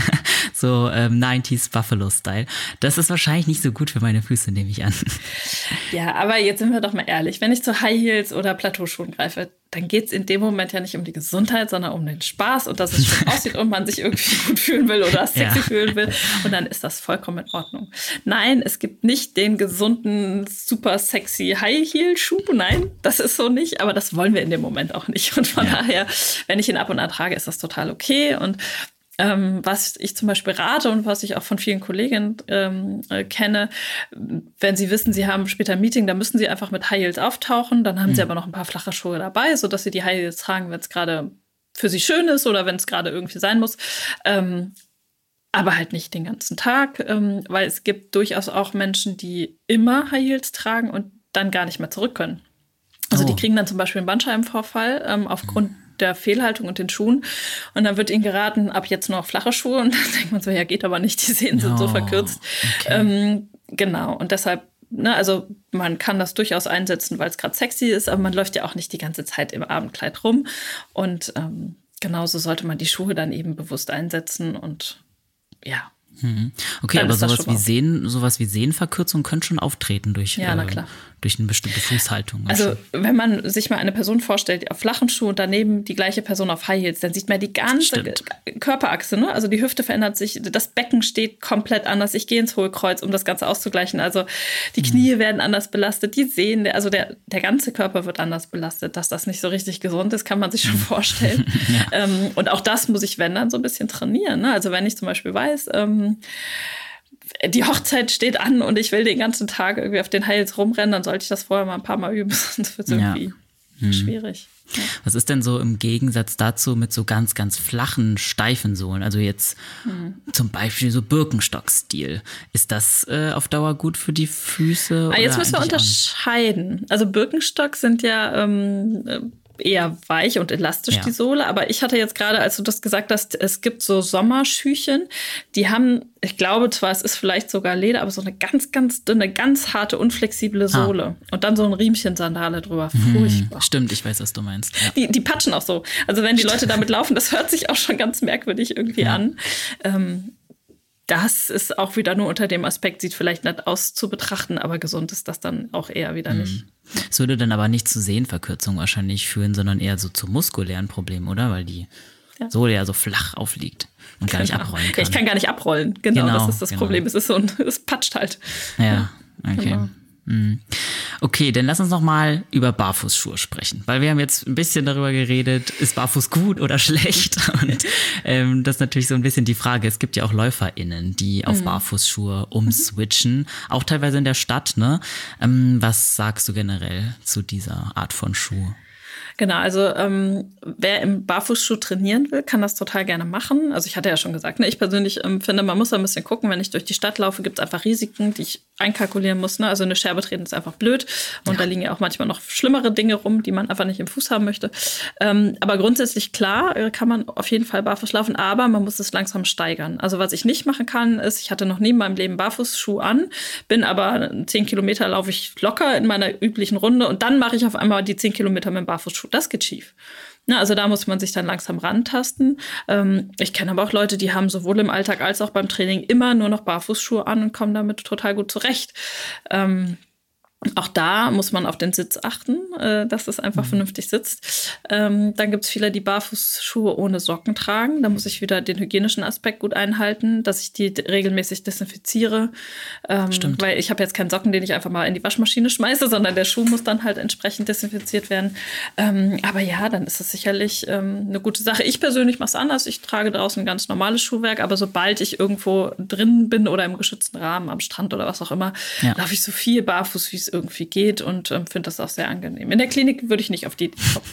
so 90s Buffalo-Style. Das ist wahrscheinlich nicht so gut für meine Füße, nehme ich an. Ja, aber jetzt sind wir doch mal ehrlich. Wenn ich zu High Heels oder Plateauschuhen greife, dann geht es in dem Moment ja nicht um die Gesundheit, sondern um den Spaß und dass es schön aussieht und man sich irgendwie gut fühlen will oder sexy fühlen will. Und dann ist das vollkommen in Ordnung. Nein, es gibt nicht den gesunden, super sexy High-Heel-Schuh. Nein, das ist so nicht. Aber das wollen wir in dem Moment auch nicht. Und von daher, wenn ich ihn ab und an trage, ist das total okay. Und was ich zum Beispiel rate und was ich auch von vielen Kolleginnen kenne, wenn sie wissen, sie haben später ein Meeting, dann müssen sie einfach mit High Heels auftauchen. Dann haben sie aber noch ein paar flache Schuhe dabei, sodass sie die High Heels tragen, wenn es gerade für sie schön ist oder wenn es gerade irgendwie sein muss. Aber halt nicht den ganzen Tag, weil es gibt durchaus auch Menschen, die immer High Heels tragen und dann gar nicht mehr zurück können. Also die kriegen dann zum Beispiel einen Bandscheibenvorfall aufgrund der Fehlhaltung und den Schuhen. Und dann wird ihnen geraten, ab jetzt nur noch flache Schuhe. Und dann denkt man so, ja, geht aber nicht, die Sehnen sind so verkürzt. Okay. Genau, und deshalb, also man kann das durchaus einsetzen, weil es gerade sexy ist, aber man läuft ja auch nicht die ganze Zeit im Abendkleid rum. Und genauso sollte man die Schuhe dann eben bewusst einsetzen und ja. Okay, aber sowas wie Sehnenverkürzung könnte schon auftreten durch eine bestimmte Fußhaltung. Also wenn man sich mal eine Person vorstellt auf flachen Schuhen und daneben die gleiche Person auf High Heels, dann sieht man die ganze Körperachse, ne? Also die Hüfte verändert sich, das Becken steht komplett anders. Ich gehe ins Hohlkreuz, um das Ganze auszugleichen. Also die Knie werden anders belastet, die Sehnen, also der ganze Körper wird anders belastet. Dass das nicht so richtig gesund ist, kann man sich schon vorstellen. Ja. Und auch das muss ich, wenn dann, so ein bisschen trainieren. Ne? Also wenn ich zum Beispiel weiß, die Hochzeit steht an und ich will den ganzen Tag irgendwie auf den High Heels rumrennen, dann sollte ich das vorher mal ein paar Mal üben, sonst wird es irgendwie schwierig. Ja. Was ist denn so im Gegensatz dazu mit so ganz, ganz flachen, steifen Sohlen? Also jetzt zum Beispiel so Birkenstock-Stil. Ist das auf Dauer gut für die Füße? Jetzt müssen wir unterscheiden. Also Birkenstock sind ja eher weich und elastisch, die Sohle. Aber ich hatte jetzt gerade, als du das gesagt hast, es gibt so Sommerschüchen, die haben, ich glaube zwar, es ist vielleicht sogar Leder, aber so eine ganz, ganz dünne, ganz harte, unflexible Sohle. Und dann so ein Riemchen-Sandale drüber. Furchtbar. Stimmt, ich weiß, was du meinst. Ja. Die patschen auch so. Also wenn die Leute damit laufen, das hört sich auch schon ganz merkwürdig irgendwie an. das ist auch wieder nur unter dem Aspekt, sieht vielleicht nett aus zu betrachten, aber gesund ist das dann auch eher wieder nicht. Es würde dann aber nicht zu Sehnenverkürzung wahrscheinlich führen, sondern eher so zu muskulären Problemen, oder? Weil die Sohle ja so flach aufliegt und gar nicht abrollen kann. Ja, ich kann gar nicht abrollen, genau, das ist das Problem. Es ist es patscht halt. Ja, okay. Genau. Okay, dann lass uns noch mal über Barfußschuhe sprechen, weil wir haben jetzt ein bisschen darüber geredet, ist Barfuß gut oder schlecht? Und das ist natürlich so ein bisschen die Frage. Es gibt ja auch LäuferInnen, die auf Barfußschuhe umswitchen, auch teilweise in der Stadt, ne? Was sagst du generell zu dieser Art von Schuh? Genau, also wer im Barfußschuh trainieren will, kann das total gerne machen. Also ich hatte ja schon gesagt, ne, ich persönlich finde, man muss da ein bisschen gucken, wenn ich durch die Stadt laufe, gibt es einfach Risiken, die ich einkalkulieren muss. Ne? Also eine Scherbe treten ist einfach blöd und da liegen ja auch manchmal noch schlimmere Dinge rum, die man einfach nicht im Fuß haben möchte. Aber grundsätzlich klar, kann man auf jeden Fall barfuß laufen, aber man muss es langsam steigern. Also was ich nicht machen kann, ist, ich hatte noch nie in meinem Leben Barfußschuh an, bin aber 10 Kilometer laufe ich locker in meiner üblichen Runde und dann mache ich auf einmal die 10 Kilometer mit dem Barfußschuh. Das geht schief. Na, also da muss man sich dann langsam rantasten. Ich kenne aber auch Leute, die haben sowohl im Alltag als auch beim Training immer nur noch Barfußschuhe an und kommen damit total gut zurecht. Auch da muss man auf den Sitz achten, dass es einfach vernünftig sitzt. Dann gibt es viele, die Barfußschuhe ohne Socken tragen. Da muss ich wieder den hygienischen Aspekt gut einhalten, dass ich die regelmäßig desinfiziere. Stimmt. Weil ich habe jetzt keinen Socken, den ich einfach mal in die Waschmaschine schmeiße, sondern der Schuh muss dann halt entsprechend desinfiziert werden. Aber ja, dann ist es sicherlich eine gute Sache. Ich persönlich mache es anders. Ich trage draußen ein ganz normales Schuhwerk, aber sobald ich irgendwo drin bin oder im geschützten Rahmen am Strand oder was auch immer, laufe ich so viel barfuß, wie es irgendwie geht und finde das auch sehr angenehm. In der Klinik würde ich nicht auf die Idee kommen.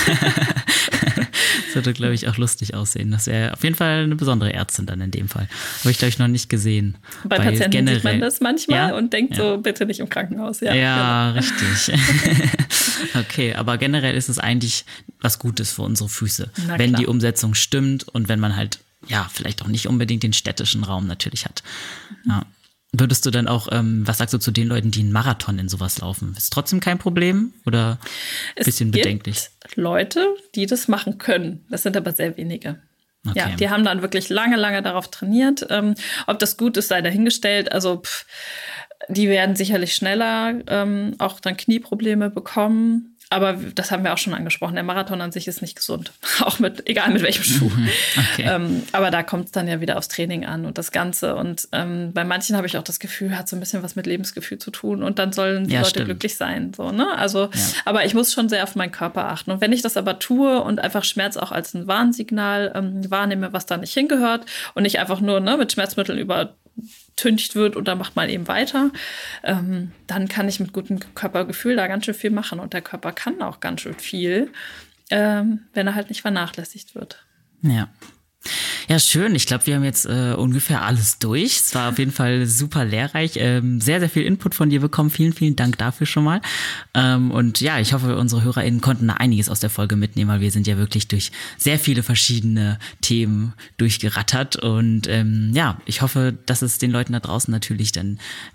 Das würde, glaube ich, auch lustig aussehen. Das wäre auf jeden Fall eine besondere Ärztin dann in dem Fall. Habe ich, glaube ich, noch nicht gesehen. Bei Patienten generell sieht man das manchmal und denkt so, bitte nicht im Krankenhaus. Ja, genau. Richtig. Okay, aber generell ist es eigentlich was Gutes für unsere Füße, wenn die Umsetzung stimmt und wenn man halt, vielleicht auch nicht unbedingt den städtischen Raum natürlich hat. Ja. Würdest du dann auch, was sagst du zu den Leuten, die einen Marathon in sowas laufen? Ist trotzdem kein Problem oder ein bisschen bedenklich? Es gibt Leute, die das machen können. Das sind aber sehr wenige. Okay. Ja, die haben dann wirklich lange, lange darauf trainiert. Ob das gut ist, sei dahingestellt. Also die werden sicherlich schneller auch dann Knieprobleme bekommen. Aber das haben wir auch schon angesprochen. Der Marathon an sich ist nicht gesund. Auch egal mit welchem Schuh. Okay. Aber da kommt es dann ja wieder aufs Training an und das Ganze. Und bei manchen habe ich auch das Gefühl, hat so ein bisschen was mit Lebensgefühl zu tun. Und dann sollen die Leute glücklich sein. So, ne? Also, aber ich muss schon sehr auf meinen Körper achten. Und wenn ich das aber tue und einfach Schmerz auch als ein Warnsignal wahrnehme, was da nicht hingehört und nicht einfach nur mit Schmerzmitteln übertüncht wird und dann macht man eben weiter, dann kann ich mit gutem Körpergefühl da ganz schön viel machen. Und der Körper kann auch ganz schön viel, wenn er halt nicht vernachlässigt wird. Ja. Ja, schön. Ich glaube, wir haben jetzt ungefähr alles durch. Es war auf jeden Fall super lehrreich. Sehr, sehr viel Input von dir bekommen. Vielen, vielen Dank dafür schon mal. Und ja, ich hoffe, unsere HörerInnen konnten da einiges aus der Folge mitnehmen, weil wir sind ja wirklich durch sehr viele verschiedene Themen durchgerattert. Und ich hoffe, dass es den Leuten da draußen natürlich dann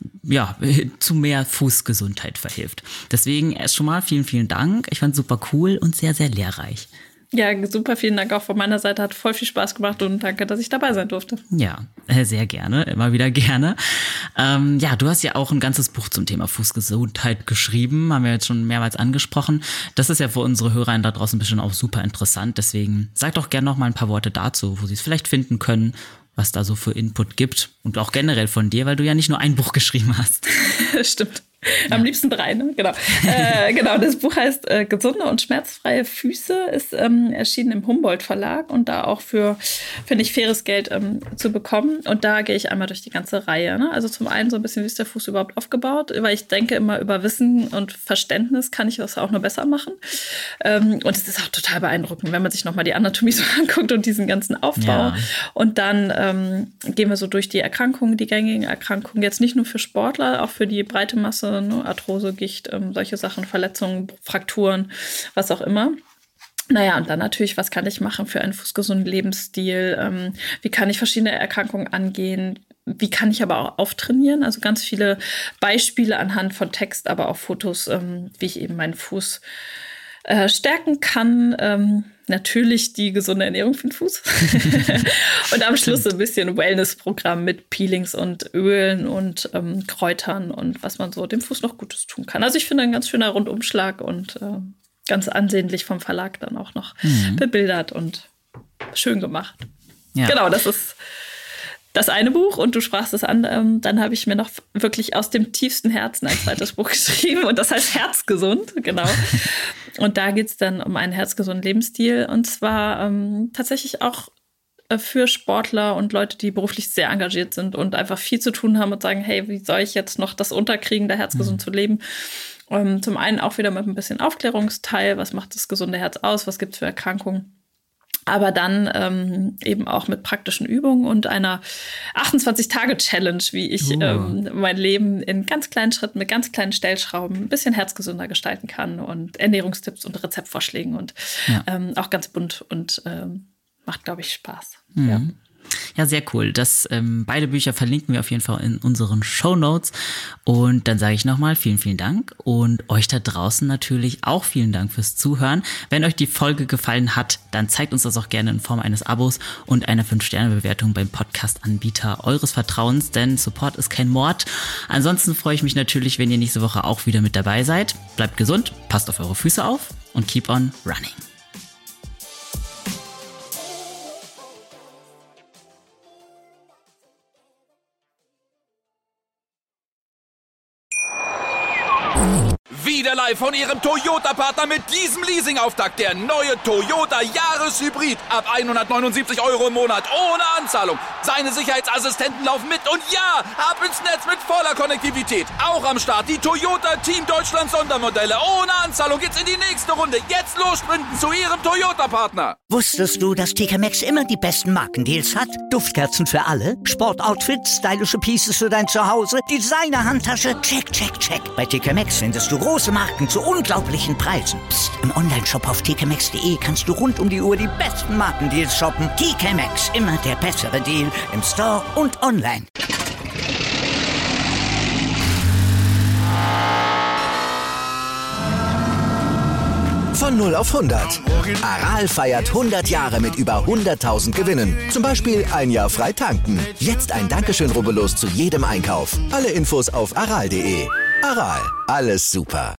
zu mehr Fußgesundheit verhilft. Deswegen erst schon mal vielen, vielen Dank. Ich fand es super cool und sehr, sehr lehrreich. Ja, super, vielen Dank auch von meiner Seite. Hat voll viel Spaß gemacht und danke, dass ich dabei sein durfte. Ja, sehr gerne, immer wieder gerne. Du hast ja auch ein ganzes Buch zum Thema Fußgesundheit geschrieben, haben wir jetzt schon mehrmals angesprochen. Das ist ja für unsere HörerInnen da draußen bestimmt auch super interessant. Deswegen sag doch gerne noch mal ein paar Worte dazu, wo sie es vielleicht finden können, was da so für Input gibt. Und auch generell von dir, weil du ja nicht nur ein Buch geschrieben hast. Stimmt. Am liebsten 3, ne? Genau. Genau, das Buch heißt Gesunde und schmerzfreie Füße, ist erschienen im Humboldt Verlag und da auch für, finde ich, faires Geld zu bekommen. Und da gehe ich einmal durch die ganze Reihe. Ne? Also zum einen so ein bisschen, wie ist der Fuß überhaupt aufgebaut? Weil ich denke immer, über Wissen und Verständnis kann ich das auch nur besser machen. Und es ist auch total beeindruckend, wenn man sich nochmal die Anatomie so anguckt und diesen ganzen Aufbau. Ja. Und dann gehen wir so durch die Erkrankungen, die gängigen Erkrankungen, jetzt nicht nur für Sportler, auch für die breite Masse, Arthrose, Gicht, solche Sachen, Verletzungen, Frakturen, was auch immer. Naja, und dann natürlich, was kann ich machen für einen fußgesunden Lebensstil? Wie kann ich verschiedene Erkrankungen angehen? Wie kann ich aber auch auftrainieren? Also ganz viele Beispiele anhand von Text, aber auch Fotos, wie ich eben meinen Fuß Stärken kann natürlich die gesunde Ernährung für den Fuß. Und am Schluss so ein bisschen Wellness-Programm mit Peelings und Ölen und Kräutern und was man so dem Fuß noch Gutes tun kann. Also ich finde ein ganz schöner Rundumschlag und ganz ansehnlich vom Verlag dann auch noch bebildert und schön gemacht. Ja. Genau, das ist das eine Buch und du sprachst es an. Dann habe ich mir noch wirklich aus dem tiefsten Herzen ein zweites Buch geschrieben und das heißt Herzgesund, genau. Und da geht es dann um einen herzgesunden Lebensstil und zwar tatsächlich auch für Sportler und Leute, die beruflich sehr engagiert sind und einfach viel zu tun haben und sagen, hey, wie soll ich jetzt noch das unterkriegen, da herzgesund zu leben? Zum einen auch wieder mit ein bisschen Aufklärungsteil, was macht das gesunde Herz aus, was gibt es für Erkrankungen? Aber dann eben auch mit praktischen Übungen und einer 28-Tage-Challenge, wie ich mein Leben in ganz kleinen Schritten mit ganz kleinen Stellschrauben ein bisschen herzgesünder gestalten kann und Ernährungstipps und Rezeptvorschlägen und auch ganz bunt und macht, glaube ich, Spaß. Ja. Ja, sehr cool. Beide Bücher verlinken wir auf jeden Fall in unseren Shownotes. Und dann sage ich nochmal vielen, vielen Dank. Und euch da draußen natürlich auch vielen Dank fürs Zuhören. Wenn euch die Folge gefallen hat, dann zeigt uns das auch gerne in Form eines Abos und einer 5-Sterne-Bewertung beim Podcast-Anbieter eures Vertrauens, denn Support ist kein Mord. Ansonsten freue ich mich natürlich, wenn ihr nächste Woche auch wieder mit dabei seid. Bleibt gesund, passt auf eure Füße auf und keep on running. Wieder live von Ihrem Toyota-Partner mit diesem Leasing-Auftakt. Der neue Toyota Jahreshybrid. Ab 179 € im Monat. Ohne Anzahlung. Seine Sicherheitsassistenten laufen mit. Und ja, ab ins Netz mit voller Konnektivität. Auch am Start die Toyota Team Deutschland Sondermodelle. Ohne Anzahlung geht's in die nächste Runde. Jetzt los sprinten zu Ihrem Toyota-Partner. Wusstest du, dass TK Maxx immer die besten Markendeals hat? Duftkerzen für alle, Sportoutfits, stylische Pieces für dein Zuhause, Designer-Handtasche, check, check, check. Bei TK Maxx findest du große Marken zu unglaublichen Preisen. Psst. Im Onlineshop auf tkmaxx.de kannst du rund um die Uhr die besten Markendeals shoppen. TK Maxx, immer der bessere Deal im Store und online. Von 0 auf 100. Aral feiert 100 Jahre mit über 100.000 Gewinnen. Zum Beispiel ein Jahr frei tanken. Jetzt ein Dankeschön, rubbellos zu jedem Einkauf. Alle Infos auf aral.de. Aral, alles super.